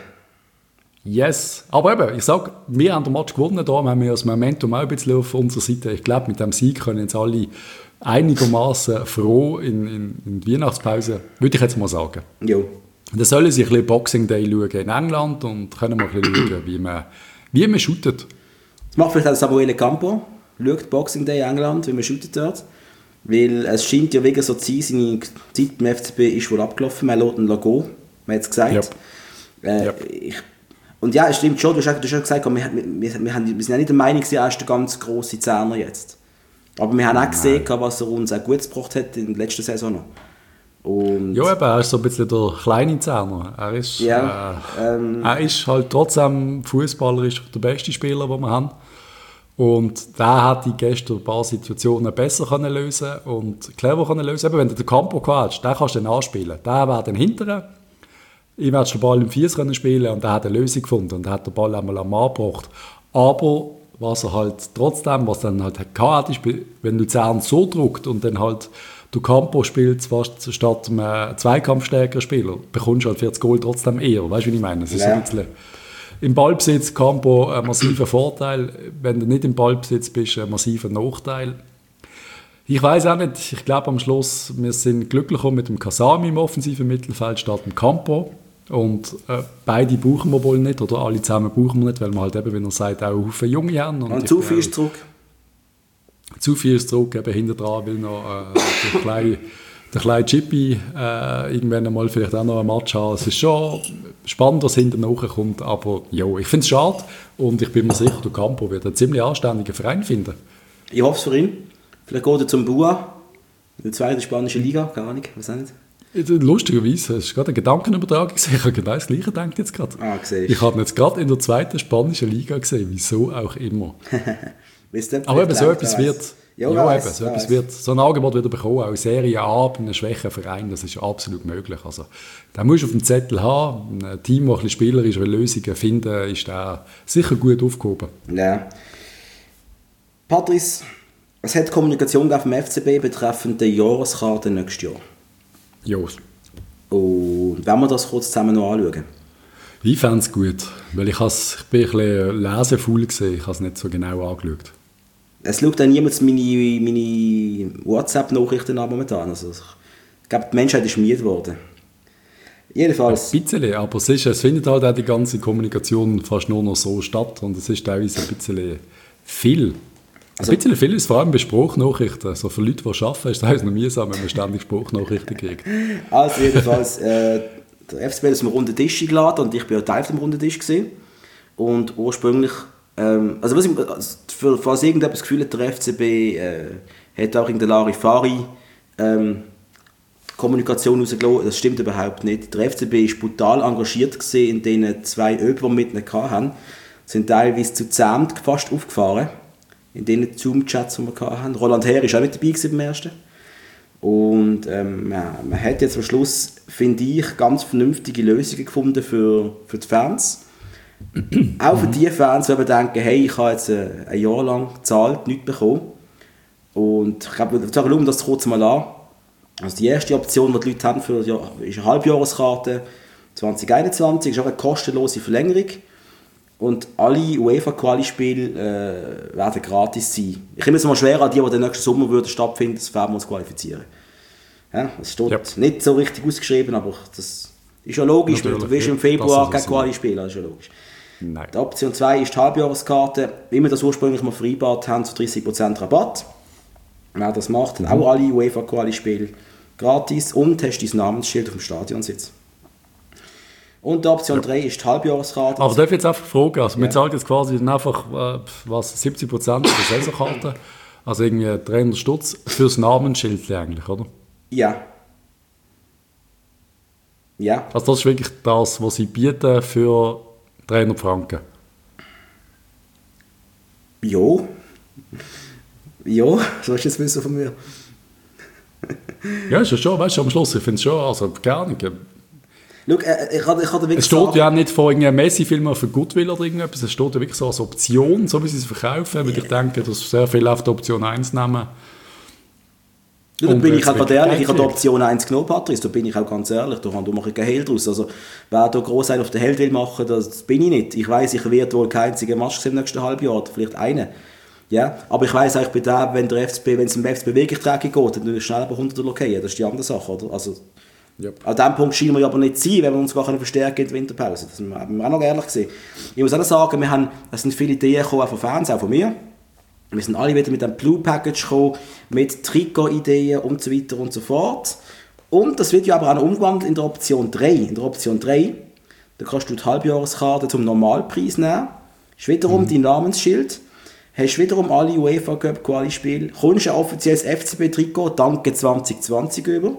Yes. Aber eben, ich sage, wir haben den Match gewonnen, da haben wir das Momentum auch ein bisschen auf unserer Seite. Ich glaube, mit dem Sieg können jetzt alle einigermaßen froh in, in, in die Weihnachtspause, würde ich jetzt mal sagen. Jo. Dann sollen sie ein bisschen Boxing Day schauen in England und können mal ein bisschen schauen, wie man, wie man shootet. Das macht vielleicht auch Samuele Campo, schaut Boxing Day in England, wie man shootet dort. Weil es scheint ja wegen so zu sein, seine Zeit im F C B ist wohl abgelaufen, man lässt ihn gehen, man hat es gesagt. Yep. Äh, yep. Ich, und ja, es stimmt schon, du hast, du hast schon gesagt, wir, wir, wir, wir, haben, wir sind ja nicht der Meinung, er ist der ganz grosse Zehner jetzt. Aber wir haben auch gesehen, was er uns auch gut gebracht hat in der letzten Saison noch. Und ja, eben, er ist so ein bisschen der kleine Zehner. Er ist, ja, äh, ähm, er ist halt trotzdem fußballerisch der beste Spieler, den wir haben. Und der hat die gestern ein paar Situationen besser können lösen und clever können lösen. Eben, wenn du den Campo hast, den kannst du dann anspielen. Der wäre dann hinterher. Ich werde den Ball im Fies können spielen und er hat eine Lösung gefunden und hat den Ball einmal am Mann gebracht. Aber was er halt trotzdem, was dann halt hatte, ist, wenn du Zern so drückt und dann halt du Campo spielst fast statt einem zweikampfstärkeren Spieler, bekommst du halt für das Goal trotzdem eher. Weißt du, wie ich meine? Es ist ja. ein bisschen im Ballbesitz Campo ein massiver Vorteil. Wenn du nicht im Ballbesitz bist, ein massiver Nachteil. Ich weiß auch nicht, ich glaube am Schluss, wir sind glücklicher mit dem Kasami im offensiven Mittelfeld statt dem Campo. Und äh, beide brauchen wir wohl nicht, oder alle zusammen brauchen wir nicht, weil wir halt eben, wie er sagt, auch Haufen Junge haben. Und, und zu viel ist zurück. Zu viel ist zurück, eben hinter dran will noch äh, der kleine, der kleine Chippy äh, irgendwann einmal vielleicht auch noch ein Match haben. Es ist schon spannend, was hinten nachkommt, aber ja, ich finde es schade und ich bin mir sicher, der Campo wird einen ziemlich anständigen Verein finden. Ich hoffe es für ihn. Vielleicht geht er zum Bua, in der zweiten spanischen Liga, keine Ahnung, weiß auch nicht. Lustigerweise, es ist gerade eine Gedankenübertragung gesehen. Ich habe genau das Gleiche gedacht jetzt gerade. Ah, ich habe ihn jetzt gerade in der zweiten spanischen Liga gesehen, wieso auch immer. Wisst ihr, aber eben so etwas wird, Ja, ja weiss, eben, so, weiss. etwas wird, so ein Angebot wieder bekommen, auch in Serie A bei einem schwächeren Verein, das ist absolut möglich. Also, da musst du auf dem Zettel haben, ein Team, das ein bisschen spielerisch Lösungen finden, ist da sicher gut aufgehoben. Ja. Patrice, es hat Kommunikation auf dem F C B betreffend die Jahreskarte nächstes Jahr. Ja. Und wenn wir das kurz zusammen noch anschauen. Ich fände es gut, weil ich, has, ich bin ein bisschen lesefaul gesehen, ich habe es nicht so genau angeschaut. Es schaut auch niemand meine, meine WhatsApp-Nachrichten an momentan. Also ich glaube, die Menschheit ist müde geworden. Jedenfalls. Ein bisschen, aber es, ist, es findet halt auch die ganze Kommunikation fast nur noch so statt und es ist teilweise ein bisschen viel. Also, ein bisschen viel ist vor allem bei Spruchnachrichten. Also für Leute, die arbeiten, ist es noch mühsam, wenn man ständig Spruchnachrichten kriegt. Also jedenfalls, äh, der F C B hat uns am runden Tisch eingeladen und ich war ja Teil vom runden Tisch gewesen. Und ursprünglich, ähm, also was ich, also für, falls irgendjemand das Gefühl hat, der F C B äh, hat auch in der Larifari ähm, Kommunikation rausgelassen, das stimmt überhaupt nicht. Der F C B war brutal engagiert gewesen in den zwei Öben, die wir mit ihnen hatten. Sind teilweise zu zehn fast aufgefahren. In den Zoom-Chats, die wir hatten. Roland Herr war auch mit dabei beim ersten. Und ähm, man, man hat jetzt am Schluss, finde ich, ganz vernünftige Lösungen gefunden für, für die Fans. Auch für die Fans, die denken, hey, ich habe jetzt ein, ein Jahr lang gezahlt, nichts bekommen. Und ich glaube, wir schauen das kurz mal an. Also die erste Option, die die Leute haben, für, ja, ist eine Halbjahreskarte zwanzig einundzwanzig, ist auch eine kostenlose Verlängerung. Und alle UEFA-Quali-Spiele äh, werden gratis sein. Ich nehme es mal schwer an die, die den nächsten Sommer würden stattfinden, das werden wir uns qualifizieren. Ja, das steht Yep. nicht so richtig ausgeschrieben, aber das ist ja logisch. Natürlich, Du willst im ja, Februar das kein ist Quali spielen, das ist ja logisch. Nein. Die Option zwei ist die Halbjahreskarte. Wie wir das ursprünglich mal vereinbart haben, zu dreißig Prozent Rabatt. Wer das macht, hat auch alle UEFA-Quali-Spiele gratis und hast dein Namensschild auf dem Stadionsitz. Und die Option drei ja. ist die Halbjahreskarte. Aber darf ich jetzt einfach fragen, also ja. wir zahlen jetzt quasi einfach äh, was, siebzig Prozent der Saisonkarte, also irgendwie dreihundert Stutz fürs Namensschild eigentlich, oder? Ja. Ja. Also das ist wirklich das, was sie bieten für dreihundert Franken? Jo. Ja, so ist das Wissen von mir. Ja, ist ja schon, weißt du, am Schluss, ich finde es schon, also keine Ahnung. Schau, äh, ich hatte, ich hatte wirklich es steht sagen, ja nicht von irgendeinem Messi-Film für Goodwill oder irgendetwas, es steht ja wirklich so als Option, so wie sie es verkaufen, weil ich denke, dass sehr viele auf die Option eins nehmen. Ja, da bin ich halt ehrlich, ich habe die Option eins genommen, Patrice, da bin ich auch ganz ehrlich, da mache ich keinen Hehl draus. Also, wer da gross einen auf den Held will machen, das bin ich nicht. Ich weiss, ich werde wohl keinen einzigen Match sehen im nächsten Halbjahr, vielleicht einen. Ja, aber ich weiss eigentlich bei dem, wenn der F C B, wenn es im F C B wirklich dreckig geht, dann ist schnell bei hundert Euro, das ist die andere Sache, oder? Also, yep. An diesem Punkt scheinen wir aber nicht zu sein, wenn wir uns gar verstärken in der Winterpause. Das haben wir auch noch ehrlich gesehen. Ich muss auch sagen, wir haben, es sind viele Ideen gekommen, auch von Fans, auch von mir. Wir sind alle wieder mit dem Blue Package gekommen, mit Trikot-Ideen und so weiter und so fort. Und das wird ja aber auch noch umgewandelt in der Option drei. In der Option drei, da kannst du die Halbjahreskarte zum Normalpreis nehmen, hast wiederum mhm. dein Namensschild, hast wiederum alle UEFA Cup Quali-Spiele, kommst ein offizielles F C B-Trikot, danke zwanzig zwanzig über.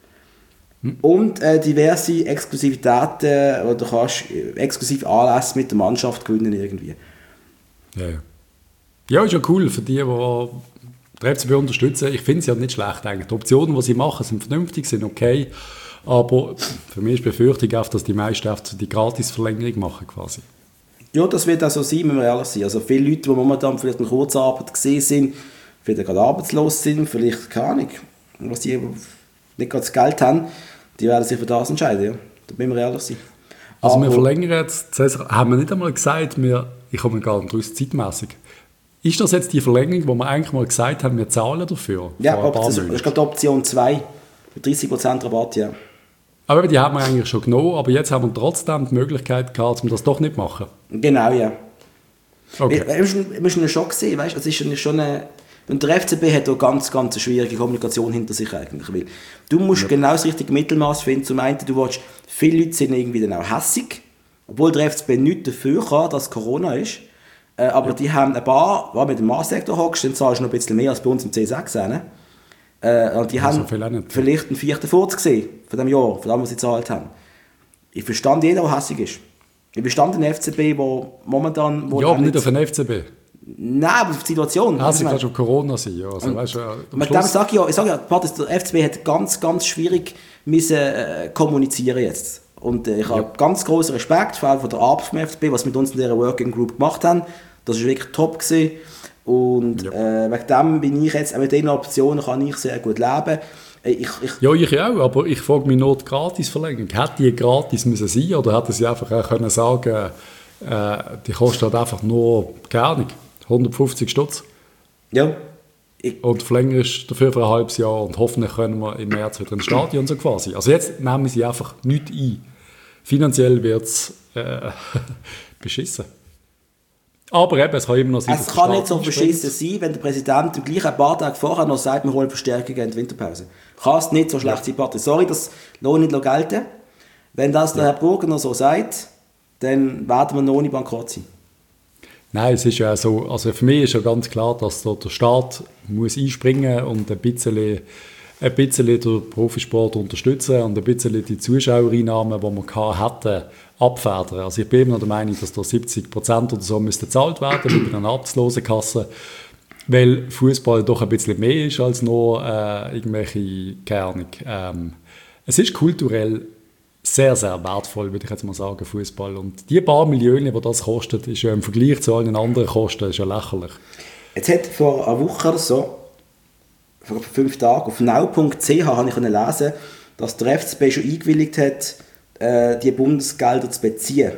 Mhm. Und äh, diverse Exklusivitäten, oder du kannst exklusiv Anlässe mit der Mannschaft gewinnen irgendwie. Ja, ja. Ja, ist ja cool für die, die den F C B unterstützen. Ich finde es ja nicht schlecht eigentlich. Die Optionen, die sie machen, sind vernünftig, sind okay. Aber für mich ist die Befürchtung auch, dass die meisten die Gratis-Verlängerung machen quasi. Ja, das wird auch so sein, wenn wir ehrlich sind. Also viele Leute, die momentan vielleicht in Kurzarbeit gesehen sind, vielleicht gerade arbeitslos sind, vielleicht, keine Ahnung, was die nicht gerade das Geld haben, die werden sich für das entscheiden. Ja. Da müssen wir ehrlich sein. Also aber wir verlängern jetzt, haben wir nicht einmal gesagt, wir, ich komme gar nicht raus, zeitmässig. Ist das jetzt die Verlängerung, wo wir eigentlich mal gesagt haben, wir zahlen dafür? Ja, das ist gerade Option zwei, mit dreißig Prozent Rabatt, ja. Aber die haben wir eigentlich schon genommen, aber jetzt haben wir trotzdem die Möglichkeit gehabt, um das doch nicht zu machen. Genau, ja. Okay. Wir, wir müssen ja schon sehen, weißt, es ist schon eine, und der F C B hat auch ganz, ganz eine schwierige Kommunikation hinter sich eigentlich, weil du musst ja. genau das richtige Mittelmaß finden. Zum einen, du willst, viele Leute sind irgendwie dann auch hässig, obwohl der F C B nichts dafür kann, dass Corona ist. Äh, aber ja. die haben ein paar, wenn du mit dem Maßsektor hockst, dann zahlst du noch ein bisschen mehr als bei uns im C sechs. Ne? Äh, und die also haben vielleicht einen vierten vorgesehen von dem Jahr, von dem, was sie gezahlt haben. Ich verstand jeden, der hässig ist. Ich verstand den F C B, der momentan... Wo ja, aber nicht auf den F C B. Nein, aber die Situation. Ah, es kann schon Corona sein, ja. Also, weißt, ja mit dem sage ich ja, ich sage ja, der F C B hat ganz, ganz schwierig müssen, äh, kommunizieren jetzt. Und äh, ich habe ja. ganz großen Respekt, vor allem von der Arbeit vom F C B, was mit uns in dieser Working Group gemacht haben. Das war wirklich top gewesen. Und ja. äh, wegen dem bin ich jetzt, mit diesen Optionen kann ich sehr gut leben. Ich, ich ja, ich auch, aber ich frage mich noch die Gratisverlängerung. Hätte die gratis müssen sein oder hätte sie einfach auch können sagen, äh, die kostet einfach nur, keine Ahnung, hundertfünfzig Stutz. Ja. Ich und verlängerst dafür für ein halbes Jahr und hoffentlich können wir im März wieder ins Stadion so quasi. Also jetzt nehmen sie einfach nichts ein. Finanziell wird es äh, beschissen. Aber eben, es kann immer noch sein, es kann nicht so beschissen sein, wenn der Präsident im gleichen paar Tage vorher noch sagt, wir holen Verstärkungen in die Winterpause. Kann es nicht so schlecht sein, Patrick. Sorry, das lohnt nicht gelten. Wenn das der ja. Herr Burger noch so sagt, dann werden wir noch nicht bankrott sein. Nein, es ist ja so, also für mich ist ja ganz klar, dass da der Staat muss einspringen und ein bisschen, ein bisschen den Profisport unterstützen und ein bisschen die Zuschauereinnahmen, die wir hatten, abfedern. Also ich bin immer noch der Meinung, dass da siebzig Prozent oder so müsste gezahlt werden über eine Arztlosenkasse, weil Fußball doch ein bisschen mehr ist als nur äh, irgendwelche, keine Ahnung. Ähm, es ist kulturell sehr, sehr wertvoll, würde ich jetzt mal sagen, Fußball. Und die paar Millionen, die das kostet, ist ja im Vergleich zu allen anderen Kosten ist ja lächerlich. Jetzt hat vor einer Woche oder so, vor fünf Tagen, auf now punkt c h habe ich lesen, dass der F C B schon eingewilligt hat, äh, die Bundesgelder zu beziehen.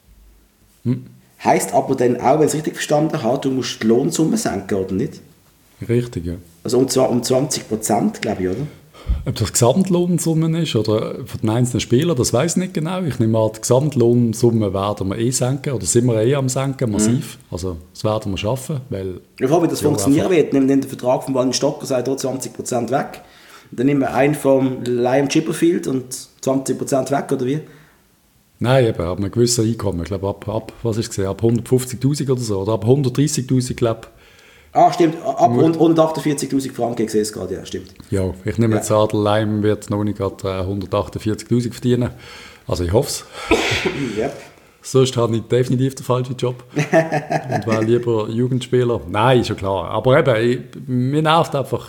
Hm. Heisst aber dann auch, wenn ich es richtig verstanden habe, du musst die Lohnsumme senken, oder nicht? Richtig, ja. Also um, um zwanzig Prozent, glaube ich, oder? Ob das Gesamtlohnsumme ist oder von den einzelnen Spielern, das weiß ich nicht genau. Ich nehme an, die Gesamtlohnsumme werden wir eh senken oder sind wir eh am senken, massiv. Mhm. Also das werden wir schaffen, weil... Ich frage, wie das funktionieren wird. Nehmen den Vertrag von Wallen Stocker, sagt auch zwanzig Prozent weg. Dann nehmen wir einen vom Liam Chipperfield und zwanzig Prozent weg, oder wie? Nein, eben, ab einem gewissen Einkommen. Ich glaube, ab, ab, was ist gesehen, ab hundertfünfzigtausend oder so, oder ab hundertdreißigtausend, glaube ich. Ah, stimmt, ab hundertachtundvierzigtausend Franken, ich sehe es gerade, ja, stimmt. Ja, ich nehme jetzt an, der Leim wird noch nicht gerade hundertachtundvierzigtausend verdienen. Also ich hoffe es. Yep. Sonst habe ich definitiv den falschen Job. Und wäre lieber Jugendspieler. Nein, ist schon klar. Aber eben, ich, mir nervt einfach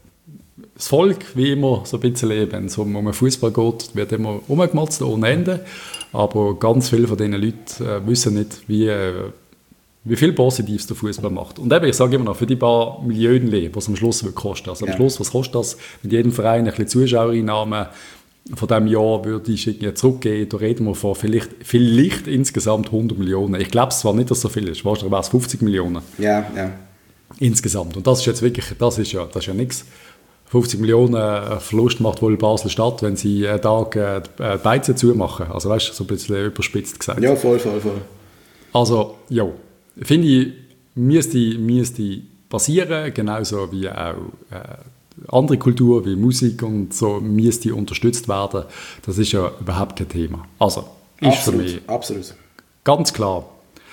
das Volk, wie immer, so ein bisschen, wenn es um, um den Fußball geht, wird immer rumgemotzt, ohne Ende. Aber ganz viele von diesen Leuten äh, wissen nicht, wie... Äh, wie viel Positives der Fußball macht. Und eben, ich sage immer noch, für die paar Millionen, die es am Schluss wird kosten. Also am ja. Schluss, was kostet das? Mit jedem Verein ein bisschen Zuschauereinnahmen von diesem Jahr würde ich irgendwie zurückgehen. Da reden wir von vielleicht, vielleicht insgesamt hundert Millionen. Ich glaube es zwar nicht, dass so viel ist. Wahrscheinlich wäre es fünfzig Millionen. Ja, ja. Insgesamt. Und das ist jetzt wirklich, das ist ja, das ist ja nichts. fünfzig Millionen Verlust macht wohl Basel-Stadt, wenn sie einen Tag äh, die Beizen zumachen. Also weißt du, so ein bisschen überspitzt gesagt. Ja, voll, voll, voll. Also, ja. Finde ich, müsste, müsste passieren, genauso wie auch äh, andere Kultur, wie Musik und so, müsste unterstützt werden. Das ist ja überhaupt kein Thema. Also, ist absolut, für mich absolut. Ganz klar.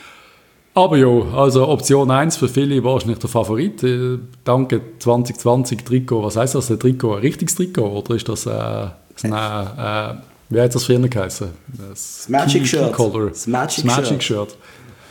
Aber ja, also Option eins für viele wahrscheinlich der Favorit. Äh, danke zwanzig zwanzig Trikot. Was heisst das, ein Trikot? Ein richtiges Trikot? Oder ist das äh, ein, äh, wie hat das früher geheißen? Das, das Magic Shirt. Das Magic, das Magic Shirt. Shirt.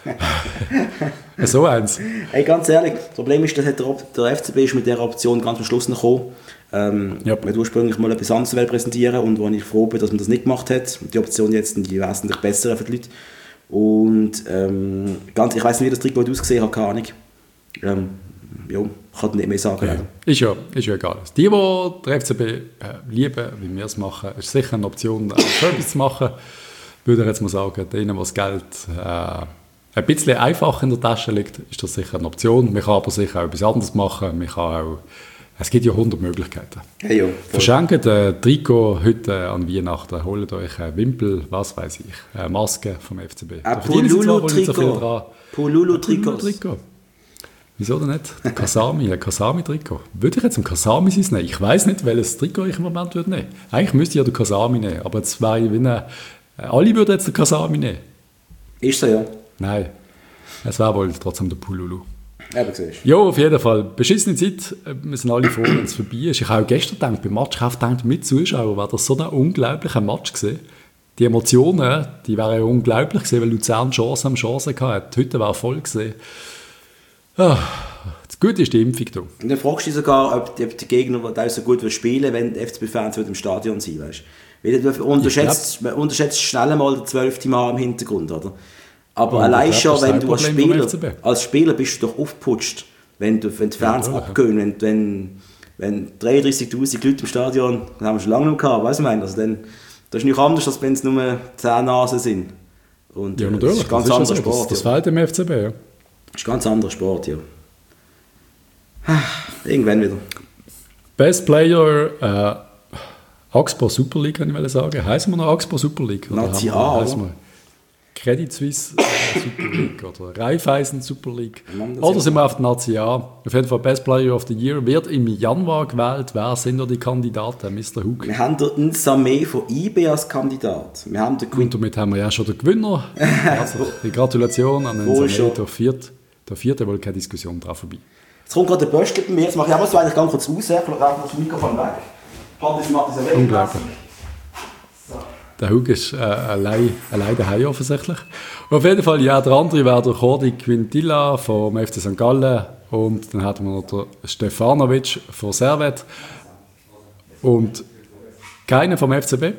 So eins. Hey, ganz ehrlich, das Problem ist, dass der, der F C B ist mit dieser Option ganz am Schluss noch gekommen. Ähm, yep. Man ursprünglich mal etwas anderes präsentieren und wo ich froh bin, dass man das nicht gemacht hat. Die Option jetzt sind die wesentlich bessere für die Leute. Und ähm, ganz, ich weiss nicht, wie das Trikot ausgesehen hat, keine Ahnung. Ähm, ja, ich kann nicht mehr sagen. Ja. Ist, ja, ist ja egal. Die, die den F C B äh, lieben, wie wir es machen, ist sicher eine Option, äh, Service zu machen. Würde ich jetzt mal sagen, denen, was Geld äh, ein bisschen einfach in der Tasche liegt, ist das sicher eine Option. Man kann aber sicher auch etwas anderes machen. Man kann auch, es gibt ja hundert Möglichkeiten. Hey, jo, Verschenkt ein Trikot heute an Weihnachten, holt euch einen Wimpel, was weiß ich, eine Maske vom F C B. Ein Pululu-Trikot. Pululu-Trikot. Wieso denn nicht? Der Kasami, ein Kasami-Trikot. Würde ich jetzt ein Kasami sein nehmen? Ich weiss nicht, welches Trikot ich im Moment würde nehmen. Eigentlich müsste ich ja den Kasami nehmen, aber jetzt wäre ich wie eine, alle würden jetzt den Kasami nehmen. Ist so, ja. Nein, es wäre wohl trotzdem der Pululu. Eben, siehst du. Ja, auf jeden Fall. Beschissene Zeit. Wir sind alle froh, wenn es vorbei ist. Ich habe auch gestern gedacht, beim Match, ich habe gedacht, mit Zuschauern wäre das so ein unglaublicher Match gewesen. Die Emotionen, die wären ja unglaublich gewesen, weil Luzern Chance am Chance hatte. Heute war voll gewesen. Ah, das Gute ist die Impfung da. Und dann fragst du dich sogar, ob die, ob die Gegner die so gut spielen, wenn die F C B-Fans im Stadion sind, weißt? Weil du unterschätzt, man unterschätzt schnell mal den zwölften Mann im Hintergrund, oder? Aber ja, allein glaub, schon, wenn du als Spieler, Spieler, als Spieler bist du doch aufgeputscht, wenn, du, wenn die Fans ja, abgehen, wenn, wenn, wenn dreiunddreißigtausend Leute im Stadion, das haben wir schon lange noch gehabt, weißt du, mein? Also dann, das ist nicht anders, als wenn es nur zehn Nasen sind. Und, ja, äh, natürlich. Das ist ein ganz das anderer ist Sport. Das, das ja. fehlt im F C B, ja. Das ist ein ganz anderer Sport, ja. Irgendwann wieder. Best Player, äh, Axpo Super League, kann ich sagen. Heißen wir noch Axpo Super League? Nazi A, oder? Wir Credit Suisse äh, Super League oder Raiffeisen Super League. Mann, oder sind wir auf der Nazi A? Auf jeden Fall Best Player of the Year wird im Januar gewählt. Wer sind da die Kandidaten, Mister Hook? Wir haben den Nsame von I B als Kandidat. Wir haben den Queen. Und damit haben wir ja schon den Gewinner. Also, die Gratulation an den Nsame, der vierte. Der vierte, wohl keine Diskussion drauf vorbei. Jetzt kommt gerade der Böschli bei mir. Jetzt mache ich auch mal so eigentlich ganz kurz raus. Ich laufe das Mikrofon weg. Hat das macht das Unglaublich. So. Der Hug ist äh, allein, allein daheim offensichtlich. Und auf jeden Fall, ja, der andere wäre der Cordi Quintilla vom F C Sankt Gallen. Und dann hatten wir noch den Stefanovic von Servet. Und keiner vom F C B.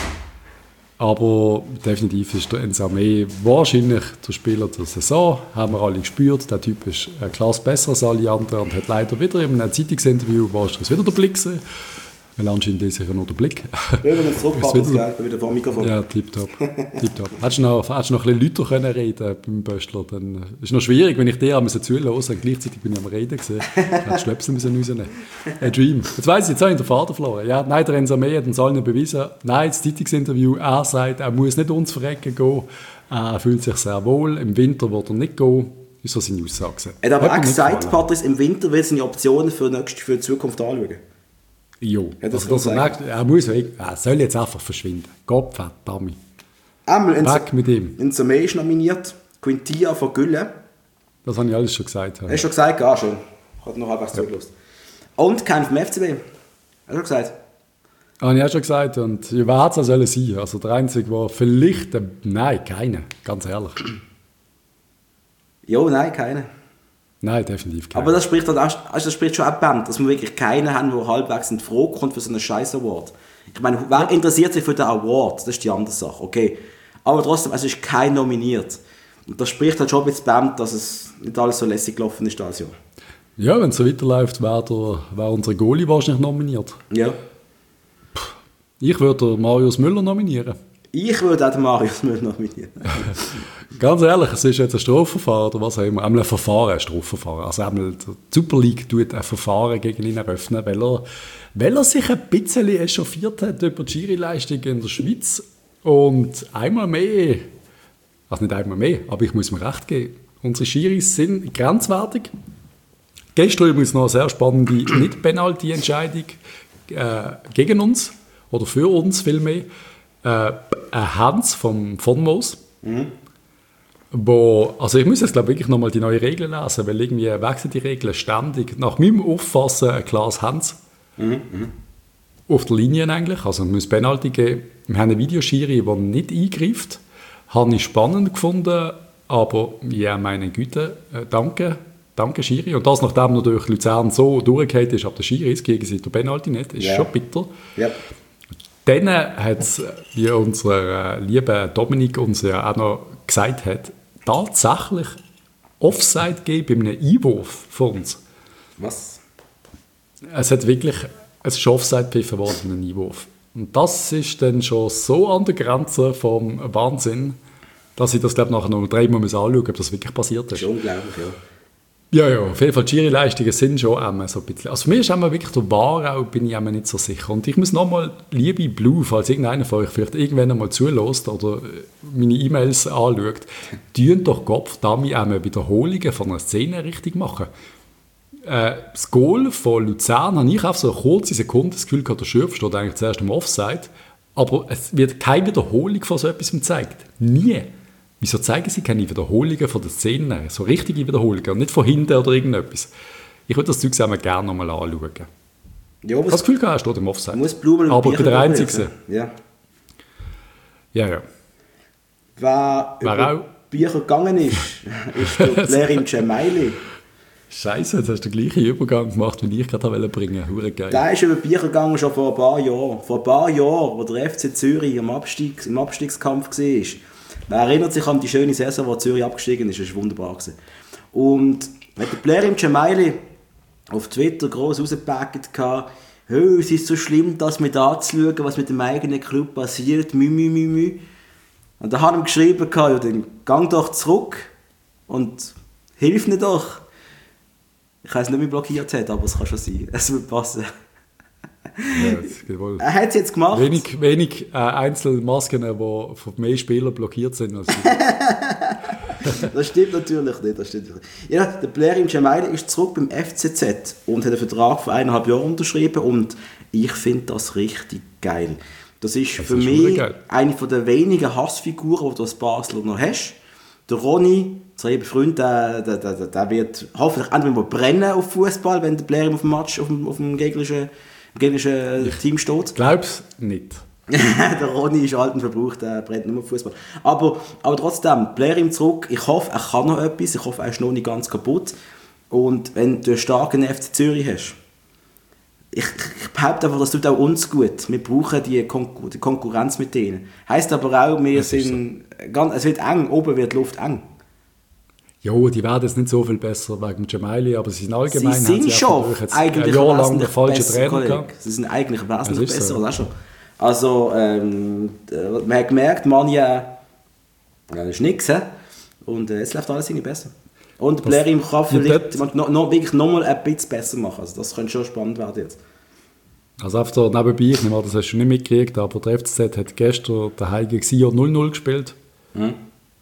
Aber definitiv ist der Nsame wahrscheinlich der Spieler der Saison. Haben wir alle gespürt. Der Typ ist eine Klasse besser als alle anderen und hat leider wieder in einem Zeitungsinterview, war es wieder der Blick gewesen. Weil anscheinend ist sicher nur der Blick. Ja, wenn es zurückpackt, ist wieder, wieder vor dem Mikrofon. Ja, tipptopp. tipptopp. Hättest du noch, hättest du noch ein bisschen lauter können reden beim Böschler, dann ist es noch schwierig, wenn ich dir zuhören musste und gleichzeitig bin ich am Reden gewesen. Hättest du Stöpsel müssen rausnehmen. Ein Dream. Jetzt weiss ich, jetzt habe ich den Vater verloren. Ja, nein, der Nsame hat uns allen bewiesen. Nein, das Zeitungsinterview, er sagt, er muss nicht uns verrecken gehen. Er fühlt sich sehr wohl. Im Winter wird er nicht gehen. Ist so seine Aussage. Er hat aber auch gesagt, Patrice, im Winter will seine Optionen für, nächste, für die Zukunft anschauen. Jo, also das er, merkt, er, muss, er soll jetzt einfach verschwinden. Gott verdammt. Einmal Weg mit ihm. Nsame ist nominiert, Quintilla von Gülle. Das habe ich alles schon gesagt. Hast du schon gesagt? Ja, schon. Ich habe noch halbwegs ja. zugelassen. Und kein vom F C B. Hast du schon gesagt? Habe ich auch schon gesagt. Und wer hat es sollen sein? Also der Einzige, der vielleicht... Äh, nein, keiner. Ganz ehrlich. Jo, nein, keiner. Nein, definitiv keiner. Aber das spricht, dann auch, also das spricht schon auch Band, dass wir wirklich keinen haben, der halbwegs in die Frage kommt für so einen scheiß Award. Ich meine, wer interessiert sich für den Award? Das ist die andere Sache, okay. Aber trotzdem, es ist kein nominiert. Und das spricht halt schon ein bisschen Band, dass es nicht alles so lässig gelaufen ist dieses Jahr. Ja, wenn es so weiterläuft, wäre wär unsere Goalie wahrscheinlich nominiert. Ja. Ich würde Marius Müller nominieren. Ich würde auch den Marius Müller nominieren. Ganz ehrlich, es ist jetzt ein Strafverfahren oder was auch immer. Einmal ein Verfahren, ein Strafverfahren. Also einmal die Super League tut ein Verfahren gegen ihn eröffnen, weil er, weil er sich ein bisschen echauffiert hat über die Schiri-Leistung in der Schweiz. Und einmal mehr, also nicht einmal mehr, aber ich muss mir recht geben, unsere Schiris sind grenzwertig. Gestern übrigens noch eine sehr spannende Nicht-Penalty-Entscheidung äh, gegen uns, oder für uns vielmehr. Äh, ein Hans vom von Moos, mhm. wo, also ich muss jetzt glaube ich wirklich nochmal die neuen Regeln lesen, weil irgendwie wechseln die Regeln ständig. Nach meinem Auffassen ein klares Hans. Mhm. Mhm. Auf der Linie eigentlich, also man muss Penalty geben. Wir haben einen Videoschiri, der nicht eingreift. Habe ich spannend gefunden, aber ja, meine Güte, äh, danke, danke Schiri. Und das, nachdem natürlich Luzern so durchgefallen ist, aber der Schiri ist gegen sie der Penalty nicht, ist yeah. schon bitter. Yeah. Dann hat es, wie unser äh, lieber Dominik uns ja auch noch gesagt hat, tatsächlich Offside gegeben bei einem Einwurf von uns. Was? Es hat wirklich, es ist Offside gepfiffen worden, ein Einwurf. Und das ist dann schon so an der Grenze vom Wahnsinn, dass ich das glaube ich nachher noch dreimal anschauen muss, ob das wirklich passiert ist. Das ist unglaublich, ja. Ja, ja, auf jeden Fall, die Schiri-Leistungen sind schon immer so ein bisschen... Also für mich ist immer wirklich der Wahrau, bin ich immer nicht so sicher. Und ich muss nochmal, liebe Blue, falls irgendeiner von euch vielleicht irgendwann einmal zulässt oder meine E-Mails anschaut, tun doch Gottverdammt einmal Wiederholungen von einer Szene richtig machen. Äh, das Goal von Luzern habe ich auf so eine kurze Sekunde das Gefühl gehabt, der Schürf steht eigentlich zuerst im Offside, aber es wird keine Wiederholung von so etwas gezeigt. Nie. Wieso zeigen sie keine Wiederholungen von der Szene? So richtige Wiederholungen, nicht von hinten oder irgendetwas. Ich würde das Zeug gerne nochmal anschauen. Ja, das Gefühl gehabt, er steht im Offside. Muss Blumen und aber Bücher bei der einzigsten. Ja. Ja, ja. Wer Wer über auch? Bücher gegangen ist, ist der Blerim Cemaili. Scheiße, jetzt hast du den gleichen Übergang gemacht, wie ich gerade bringen wollte. Hure geil. Der ist über die Bücher gegangen schon vor ein paar Jahren. Vor ein paar Jahren, wo der F C Zürich im, Abstieg, im Abstiegskampf war. Wer erinnert sich an die schöne Saison, wo Zürich abgestiegen ist? Das war wunderbar. Und wenn der Blerim Cemaili auf Twitter gross rausgepackt hatte, hey, es ist so schlimm, das mit anzuschauen, was mit dem eigenen Club passiert, mü, mü, mü, mü. Und da hat er geschrieben, ja, dann gang doch zurück und hilf mir doch. Ich weiß nicht, wie blockiert hat, aber es kann schon sein. Es wird passen. Ja, das geht wohl. Er hat es jetzt gemacht. Wenig, wenig äh, Einzelmasken, die von mehr Spielern blockiert sind. Als Das stimmt natürlich nicht. Das stimmt nicht. Ja, der Blerim Cemaili ist zurück beim F C Z und hat einen Vertrag für eineinhalb Jahre unterschrieben. Und ich finde das richtig geil. Das ist das für ist mich eine der wenigen Hassfiguren, die du als Basler noch hast. Der Ronny, unser lieber Freund, der, der, der, der wird hoffentlich endlich mal brennen auf Fußball, wenn der Blerim auf dem Match auf dem, auf dem gegnerischen, gegnerischen Team steht. Ich glaube es nicht. Der Ronny ist alt und verbraucht, der brennt nur auf Fußball. Aber, aber trotzdem, Blerim zurück. Ich hoffe, er kann noch etwas. Ich hoffe, er ist noch nicht ganz kaputt. Und wenn du einen starken F C Zürich hast, ich, ich behaupte einfach, das tut auch uns gut. Wir brauchen die, Konkur- die Konkurrenz mit denen. Heisst aber auch, wir sind so. ganz, es wird eng, oben wird die Luft eng. Jo, die werden jetzt nicht so viel besser wegen Cemaili, aber sie sind allgemein... Sie sind schon eigentlich ein Jahr lang der falsche Trainer gehabt. Sie sind eigentlich wesentlich besser, so. Als schon. Also, ähm, man hat gemerkt, Manja, ja, das ist nichts, he? Und äh, jetzt läuft alles irgendwie besser. Und Blerim kann vielleicht noch, noch, wirklich noch mal ein bisschen besser machen. Also das könnte schon spannend werden jetzt. Also einfach so nebenbei, ich nehme an, das hast du nicht mitgekriegt, aber der F C Z hat gestern daheim gegen Sion null null gespielt. Mhm.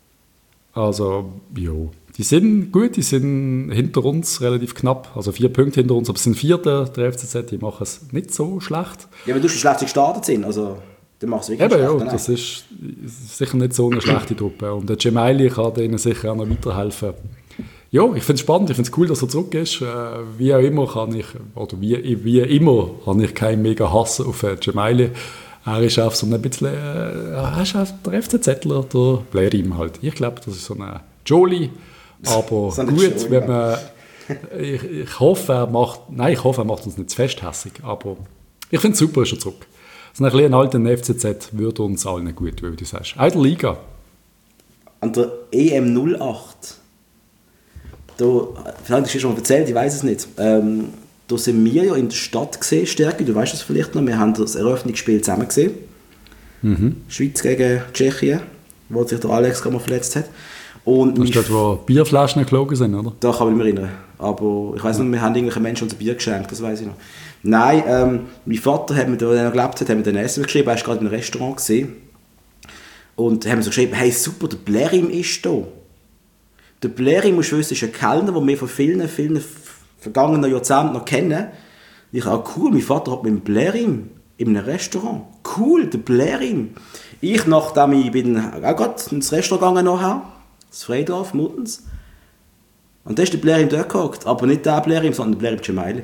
Also, jo. Die sind gut, die sind hinter uns relativ knapp, also vier Punkte hinter uns, aber es sind Vierte, der F C Z, die machen es nicht so schlecht. Ja, wenn du schon schlecht gestartet sind, also dann machst du wirklich Eben, schlecht. Ja, das ist sicher nicht so eine schlechte Truppe und der Cemaili kann denen sicher auch noch weiterhelfen. Ja, ich finde es spannend, ich finde es cool, dass er zurück ist. Äh, wie auch immer kann ich, oder wie, wie immer, habe ich keinen mega Hass auf äh, Cemaili. Er ist auch so ein bisschen, äh, er ist auch der F C Zettler, der Blerim halt. Ich glaube, das ist so ein Jolie. Aber so gut, Show, wenn man, ich, ich hoffe, er macht, nein, ich hoffe, er macht uns nicht zu fest hässig, aber ich finde es super, ist er zurück. So ein bisschen alter F C Z würde uns allen gut tun, wie du sagst. Auch der Liga. An der E M null acht, da, vielleicht hast du schon mal erzählt, ich weiß es nicht, ähm, da sind wir ja in der Stadt gesehen, Stärke, du weißt das vielleicht noch, wir haben das Eröffnungsspiel zusammen gesehen. Mhm. Schweiz gegen Tschechien, wo sich der Alex gerade mal verletzt hat. Und das ist dort, wo Bierflaschen geflogen sind, oder? Da kann ich mich erinnern. Aber ich weiss nicht, wir haben irgendwelchen Menschen unser Bier geschenkt, das weiss ich noch. Nein, ähm, mein Vater hat mir, da er noch gelebt hat, hat mir dann Essen geschrieben, er war gerade in einem Restaurant gesehen. Und haben mir so geschrieben, hey super, der Blerim ist da. Der Blerim, musst du wissen, ist ein Kellner, den wir von vielen, vielen vergangenen Jahrzehnten noch kennen. Und ich auch cool, mein Vater hat mit dem Blerim in einem Restaurant. Cool, der Blerim. Ich, nachdem ich bin auch gerade ins Restaurant gegangen nachher, das Freidorf, Muttens. Und da ist der Blerim dort gehockt. Aber nicht der Blerim, sondern der Blerim Cemaili.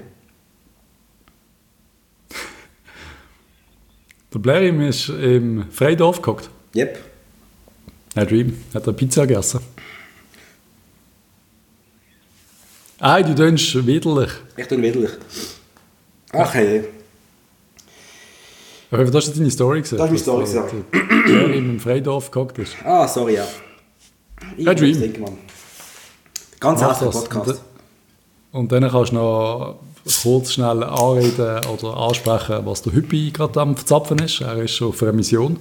Der Blerim ist im Freidorf gehockt? Yep. Herr Dream, hat er Pizza gegessen? Ah, du tönst widerlich. Ich tue widerlich. Ach hey. Aber das ist deine Story gesehen. Das ist meine Story, der Blerim im Freidorf gehockt ist. Ah, sorry, ja. Ich Herr Dream. Denke, Mann. Ganz herzlicher Podcast. Und dann kannst du noch kurz schnell anreden oder ansprechen, was der Hüppi gerade am Verzapfen ist. Er ist schon auf einer Mission.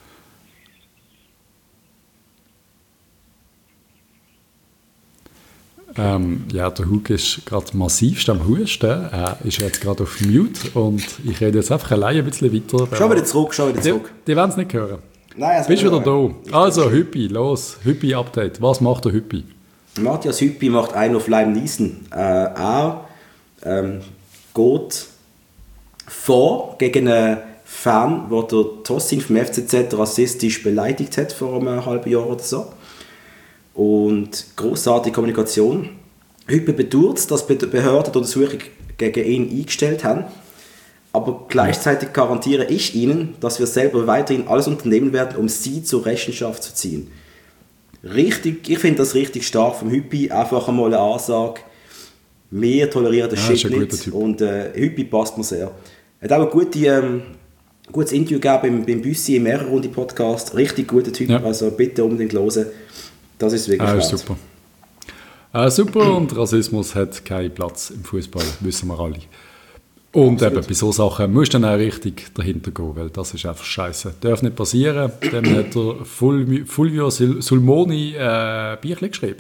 Ähm, ja, der Hug ist gerade massivst am Husten. Er ist jetzt gerade auf Mute und ich rede jetzt einfach alleine ein bisschen weiter. Schau wieder zurück, schau wieder zurück. Die, die werden es nicht hören. Nein, bist wieder da. Also, Hüppi, los. Hüppi-Update. Was macht der Hüppi? Matthias Hüppi macht einen auf Leim-Niesen. Äh, er ähm, geht vor gegen einen Fan, der der Tossin vom F C Z rassistisch beleidigt hat vor einem halben Jahr oder so. Und grossartige Kommunikation. Hüppi bedauert, dass die Behörden die Untersuchung gegen ihn eingestellt haben. Aber gleichzeitig garantiere ich Ihnen, dass wir selber weiterhin alles unternehmen werden, um Sie zur Rechenschaft zu ziehen. Richtig, ich finde das richtig stark vom Hüppi. Einfach einmal eine Ansage. Wir tolerieren den Ja, Shit ist ein guter nicht Typ. und äh, Hüppi passt mir sehr. Er hat auch ein gute, ähm, gutes Interview gegeben beim, beim Büssi im Mehrere-Runde-Podcast. Richtig guter Typ, Ja. also bitte unbedingt hören. Das ist wirklich Ah, ist wert. super. Ah, super, und Rassismus hat keinen Platz im Fußball, wissen wir alle. Und Absolut. eben bei solchen Sachen musst du dann auch richtig dahinter gehen, weil das ist einfach scheiße. Darf nicht passieren. Dann hat der Ful- Fulvio Sul- Sulmoni äh, Büchlein geschrieben.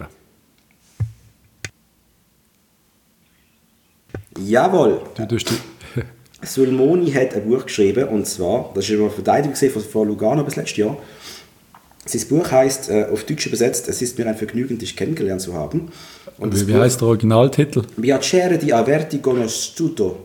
Jawohl. Du tust die, Sulmoni hat ein Buch geschrieben, und zwar, das war eine Verteidigung von, von Lugano bis letztes Jahr. Sein Buch heisst, äh, auf Deutsch übersetzt, es ist mir ein Vergnügen, dich kennengelernt zu haben. Und das wie Buch, heißt der Originaltitel? Piacere di averti conosciuto.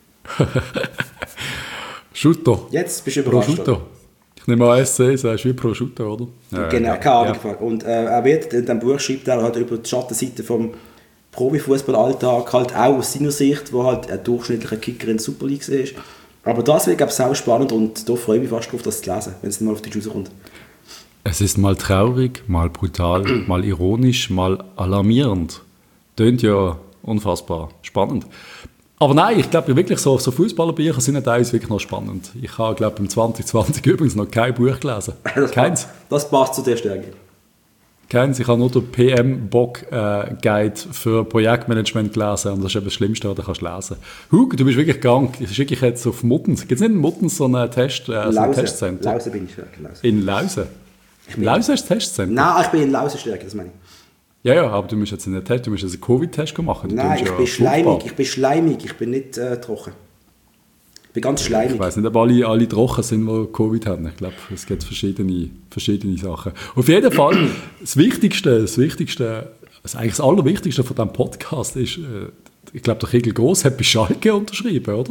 Prosciutto. Jetzt bist du überrascht. Prosciutto. Ich nehme an, S C, sagst du wie Prosciutto, oder? Ja, Genau, ja. keine Ahnung. Ja. Und äh, er wird in diesem Buch schreibt er halt über die Schattenseite vom Profifußballalltag, halt auch aus seiner Sicht, wo halt ein durchschnittlicher Kicker in der Super League ist. Aber das wird, glaube ich, sehr spannend, und da freue ich mich fast drauf, das zu lesen, wenn es dann mal auf die Deutsch rauskommt. Es ist mal traurig, mal brutal, mal ironisch, mal alarmierend. Tönt ja unfassbar spannend. Aber nein, ich glaube wirklich, so, so Fußballerbücher sind teilweise wirklich noch spannend. Ich habe, glaube ich, im zwanzig zwanzig übrigens noch kein Buch gelesen. Das Keins. passt, das passt zu der Stärke. Keins. Ich habe nur den P M-Bock-Guide für Projektmanagement gelesen, und das ist eben das Schlimmste, was du kannst lesen. Hug, du bist wirklich gegangen. Ich schicke ich jetzt auf Muttens. Gibt es nicht in Muttens so einen Test, äh, so ein Lausen. Testcenter? Lausen bin ich stärker. Lausen. In Lausen? In Lausen ist das Testcenter? Nein, ich bin in Lausen stärker, das meine ich. Ja, ja, aber du musst jetzt nicht Test, du musst jetzt einen Covid-Test machen. Du Nein, tust ich ja bin schleimig, furchtbar. ich bin schleimig, ich bin nicht äh, trocken. Ich bin ganz schleimig. Ich weiß nicht, ob alle, alle trocken sind, die Covid haben. Ich glaube, es gibt verschiedene, verschiedene Sachen. Auf jeden Fall, das Wichtigste, das Wichtigste, das eigentlich das Allerwichtigste von diesem Podcast ist, äh, ich glaube, der Kegel Gross hat bei Schalke unterschrieben, oder?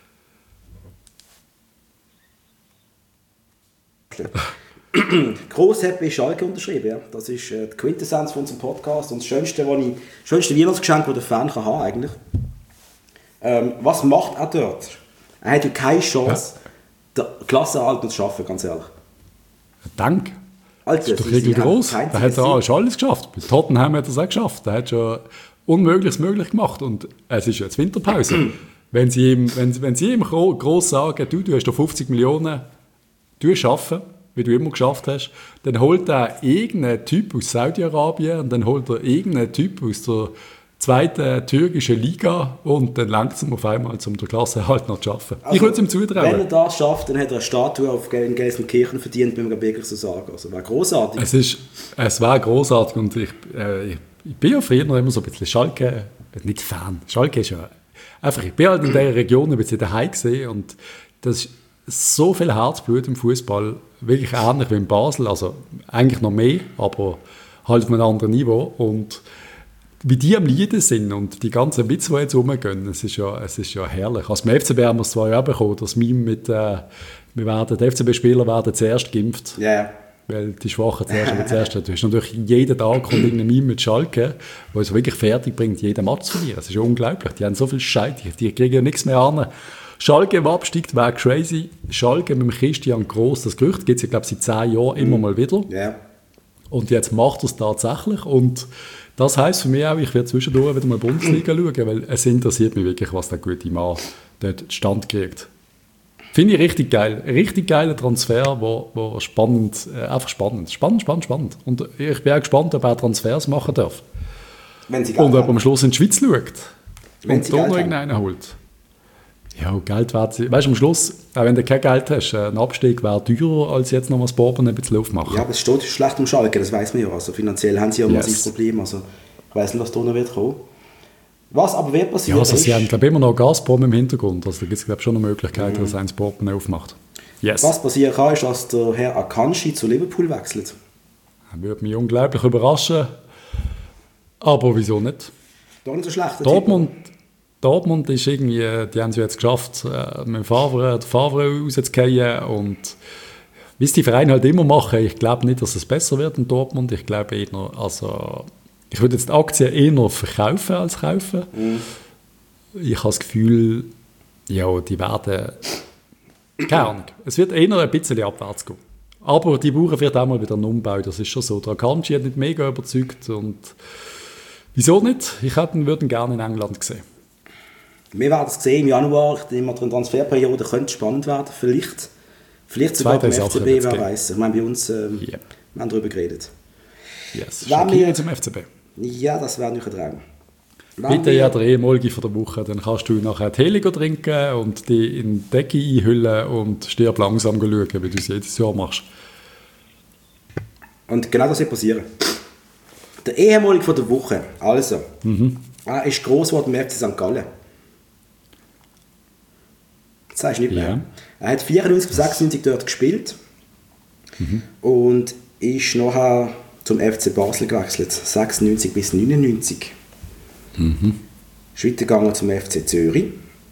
Gross hat bei Schalke unterschrieben, ja. Das ist äh, die Quintessenz von unserem Podcast und das schönste, was ich, schönste Weihnachtsgeschenk, das der Fan kann haben eigentlich. Ähm, was macht er dort? Er hat ja keine Chance, ja. den Klassenerhalt zu schaffen, ganz ehrlich. Dank. Alter, Der sie- Kegel sie haben Gross, kein der hat Ziel. ja schon alles geschafft. Bei Tottenham hat er es auch geschafft. Der hat schon Unmögliches möglich gemacht. Und es ist jetzt Winterpause. wenn, sie ihm, wenn, wenn sie ihm gro- gross sagen, du, du hast doch fünfzig Millionen, du schaffen, wie du immer geschafft hast, dann holt er irgendeinen Typ aus Saudi-Arabien und dann holt er irgendeinen Typ aus der zweiten türkischen Liga und dann langt es ihm auf einmal, um der Klasse halt noch zu schaffen. Also, ich würde es ihm Wenn zutrauen. er das schafft, dann hat er eine Statue auf Gel- in Gelsenkirchen verdient, wenn man wirklich so sagen. Also wäre großartig. Es, ist, es war großartig und ich, äh, ich, ich bin ja früher noch immer so ein bisschen Schalke, nicht Fan, Schalke ist ja einfach, ich bin halt in dieser Region ein bisschen daheim gesehen und das ist so viel Herzblut im Fußball, wirklich ähnlich wie in Basel, also eigentlich noch mehr, aber halt auf einem anderen Niveau und wie die am Leiden sind und die ganzen Witze, die jetzt rumgehen, es ist ja, es ist ja herrlich. Also beim F C B haben wir es zwar ja auch bekommen, das Meme mit, äh, wir werden, die F C B-Spieler werden zuerst geimpft. Ja, ja. Weil die Schwachen zuerst, aber zuerst. Du hast natürlich jeden Tag kommt irgendein Meme mit Schalke, wo es wirklich fertig bringt, jeden Match zu verlieren. Das ist unglaublich. Die haben so viel Scheiße, die kriegen ja nichts mehr an. Schalke im Abstieg wäre crazy. Schalke mit dem Christian Gross, das Gerücht gibt es ja, glaube ich, seit zehn Jahren immer mal wieder. Ja. Und jetzt macht er es tatsächlich. Und das heisst für mich auch, ich werde zwischendurch wieder mal Bundesliga schauen, weil es interessiert mich wirklich, was der gute Mann dort stand kriegt. Finde ich richtig geil. Richtig geiler Transfer, wo, wo spannend, äh, einfach spannend. Spannend, spannend, spannend. Und ich bin auch gespannt, ob er Transfers machen darf. Wenn sie Geld Und ob er haben. am Schluss in die Schweiz schaut. Wenn und sie da Geld noch haben. irgendeinen holt. Ja, Geld wert. Weißt du, am Schluss, auch wenn du kein Geld hast, ein Abstieg wäre teurer, als jetzt noch mal das Boben ein bisschen aufmachen. Ja, aber es steht schlecht um Schalke, das weiß man ja. Also finanziell haben sie ja ein Yes. massives Problem. Also ich weiß nicht, was da noch wird kommen. Was aber wird passieren Ja, also ist, sie haben, glaube ich, immer noch Gazprom im Hintergrund. Also da gibt es, glaube ich, schon eine Möglichkeit, dass eins Boben aufmacht. Yes. was passieren kann, ist, dass der Herr Akanji zu Liverpool wechselt. Das würde mich unglaublich überraschen. Aber wieso nicht? Doch nicht so schlecht. der Dortmund, Dortmund ist irgendwie, die haben es jetzt geschafft, äh, mit dem Favre, den Favre rauszugehen und wie es die Vereine halt immer machen, ich glaube nicht, dass es besser wird in Dortmund. Ich glaube eher, also ich würde jetzt die Aktien eher verkaufen als kaufen. Mhm. Ich habe das Gefühl, ja, die werden, keine Ahnung, es wird eher ein bisschen abwärts gehen. Aber die brauchen vielleicht auch mal wieder einen Umbau, das ist schon so. Der Akanji hat nicht mega überzeugt und Wieso nicht? Ich hätte ihn, würde ihn gerne in England sehen. Wir werden es sehen im Januar, in der Transferperiode könnte es spannend werden. Vielleicht, vielleicht sogar beim F C B, wer weiß. Ich meine, bei uns, ähm, yep. wir haben darüber geredet. Yes, Shaqiri zum F C B. Ja, das wäre nicht ein Traum. Wenn Bitte ja der ehemalige von der Woche, dann kannst du nachher Tee trinken und die in die Decke einhüllen und stirb langsam schauen, wie du es jedes Jahr machst. Und genau das wird passieren. Der ehemalige von der Woche, also, mhm. er ist gross geworden im F C Sankt Gallen. Das sagst du nicht mehr. Ja. Er hat vierundneunzig bis sechsundneunzig dort gespielt mhm. und ist nachher zum F C Basel gewechselt, sechsundneunzig bis neunundneunzig. Mhm. Ist weitergegangen zum F C Zürich.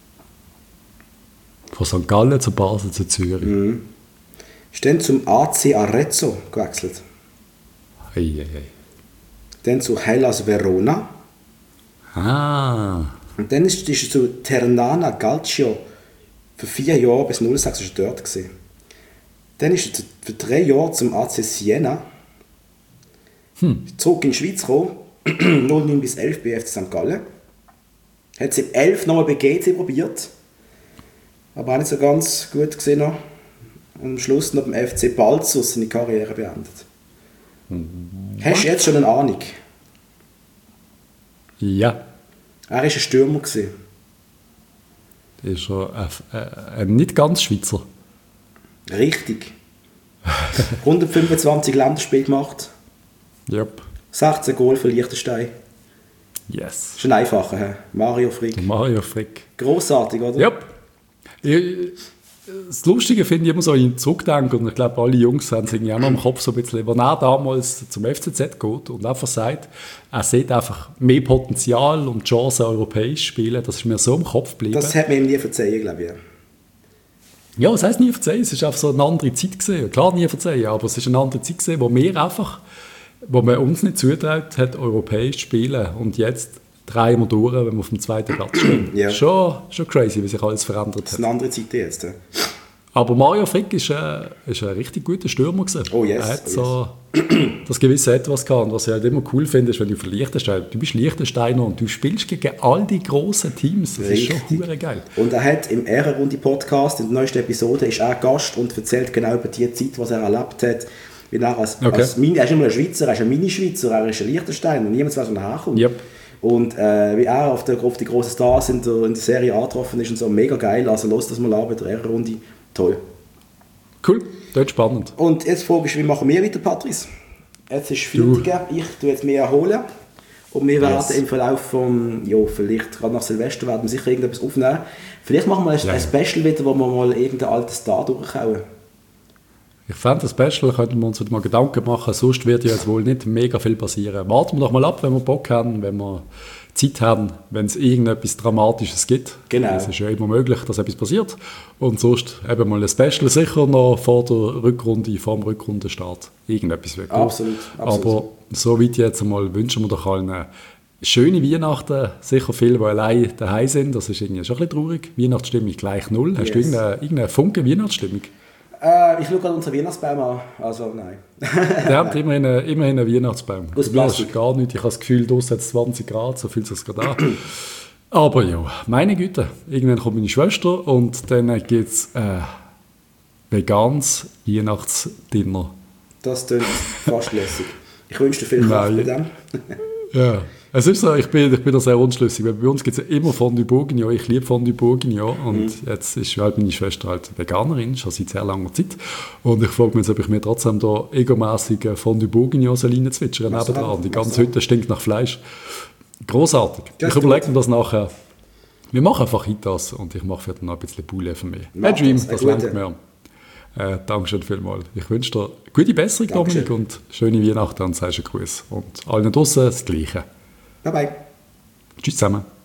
Von Sankt Gallen zu Basel zu Zürich. Mhm. Ist dann zum A C Arezzo gewechselt. Ei, ei, ei. Dann zu Hellas Verona. Ah. Und dann ist, ist er zu Ternana Calcio für vier Jahre bis null sechs ist er dort gewesen. Dann ist er für drei Jahre zum A C Siena. Hm. Zurück in die Schweiz gekommen. null neun bis elf bei F C Sankt Gallen. Hat es im elf nochmal bei G C probiert. Aber auch nicht so ganz gut gesehen noch. Und am Schluss noch beim F C Balzers seine Karriere beendet. What? Hast du jetzt schon eine Ahnung? Ja. Er war ein Stürmer. Gewesen. Ist er ein, ein nicht ganz Schweizer? Richtig. hundertfünfundzwanzig Länderspiele gemacht. Yep. sechzehn Goal für Liechtenstein. Yes. Das ist ein einfacher, he? Mario Frick. Der Mario Frick. Grossartig, oder? Yep. Ich, das Lustige finde ich immer so, ich zurückdenke, und ich glaube, alle Jungs haben es irgendwie auch noch im Kopf so ein bisschen, wenn er damals zum F C Z geht und einfach sagt, er sieht einfach mehr Potenzial und Chancen europäisch spielen, das ist mir so im Kopf geblieben. Das hat mir ihm nie verzeihen, glaube ich. Ja, was heisst nie verzeihen? Es ist einfach so eine andere Zeit gewesen. Klar, nie verzeihen, aber es ist eine andere Zeit gewesen, wo wir einfach, wo man uns nicht zutraut hat, europäisch zu spielen. Und jetzt drehen wir durch, wenn wir auf dem zweiten Platz stehen. Ja. Schon, schon crazy, wie sich alles verändert hat. Das ist eine andere Zeit jetzt. Ja. Aber Mario Frick ist, äh, ist ein richtig guter Stürmer gewesen. Oh yes. Er hat oh so yes. das gewisse Etwas gehabt. Und was ich halt immer cool finde, ist, wenn du für Liechtenstein, du bist Liechtensteiner und du spielst gegen all die grossen Teams. Das richtig. Ist schon verdammt geil. Und er hat im Ehrenrunde-Podcast, in der neuesten Episode, ist er Gast und erzählt genau über die Zeit, was er erlebt hat. Wie er, als, okay. als Mini, er ist nicht mal ein Schweizer, er ist ein Mini-Schweizer, er ist ein Liechtensteiner und niemand weiß, wo er herkommt. Yep. Und äh, wie er auf, der, auf die grossen Stars in der, in der Serie angetroffen ist und so, mega geil. Also los das mal an bei der Ehrenrunde. Toll. Cool, das ist spannend. Und jetzt frage ich, wie machen wir weiter, Patrice? Jetzt ist Freitag, ich tue jetzt mehr erholen. Und wir yes. werden im Verlauf von, ja, vielleicht gerade nach Silvester werden wir sicher irgendetwas aufnehmen. Vielleicht machen wir ein, ja. ein Special wieder, wo wir mal irgendein altes Star durchkauen. Ich fände das Special, könnten wir uns mal Gedanken machen, sonst wird ja jetzt wohl nicht mega viel passieren. Warten wir doch mal ab, wenn wir Bock haben, wenn wir Zeit haben, wenn es irgendetwas Dramatisches gibt. Genau. Es ist ja immer möglich, dass etwas passiert. Und sonst eben mal ein Special sicher noch vor der Rückrunde, vor dem Rückrundenstart. Irgendetwas wird gut. Absolut, absolut. Aber so weit jetzt einmal wünschen wir doch allen eine schöne Weihnachten. Sicher viele, die allein daheim sind. Das ist irgendwie schon ein bisschen traurig. Weihnachtsstimmung gleich null. Yes. Hast du irgendeine, irgendeine Funke Weihnachtsstimmung? Äh, ich schaue gerade unseren Weihnachtsbaum an, also nein. Der hat immerhin, immerhin einen Weihnachtsbaum. Aus Plastik. Das ist gar nicht. Ich habe das Gefühl, draussen hat es zwanzig Grad, so fühlt es sich gerade an. Aber ja, meine Güte, irgendwann kommt meine Schwester und dann gibt es äh, veganes Weihnachtsdinner. Das klingt fast lässig. Ich wünsche dir viel Kraft bei dem. Ja. Es ist so, ich bin, ich bin da sehr unschlüssig, weil bei uns gibt es ja immer Fondue Bourguignon, ich liebe Fondue Bourguignon und mhm. jetzt ist halt meine Schwester halt Veganerin, schon seit sehr langer Zeit und ich frage mich jetzt, ob ich mir trotzdem da egomässig Fondue Bourguignon reinzwitschern nebendran und die ganze Hütte stinkt nach Fleisch. Grossartig. Ich überlege mir das nachher. Wir machen einfach das und ich mache vielleicht noch ein bisschen Poulet für mich. Ein Dream, das lernt mir. Äh, Dankeschön vielmals. Ich wünsche dir gute Besserung, Dankeschön. Dominik, und schöne Weihnachten und sagst einen Gruß. Und allen draussen das Gleiche. Bye bye. Tschüss zusammen.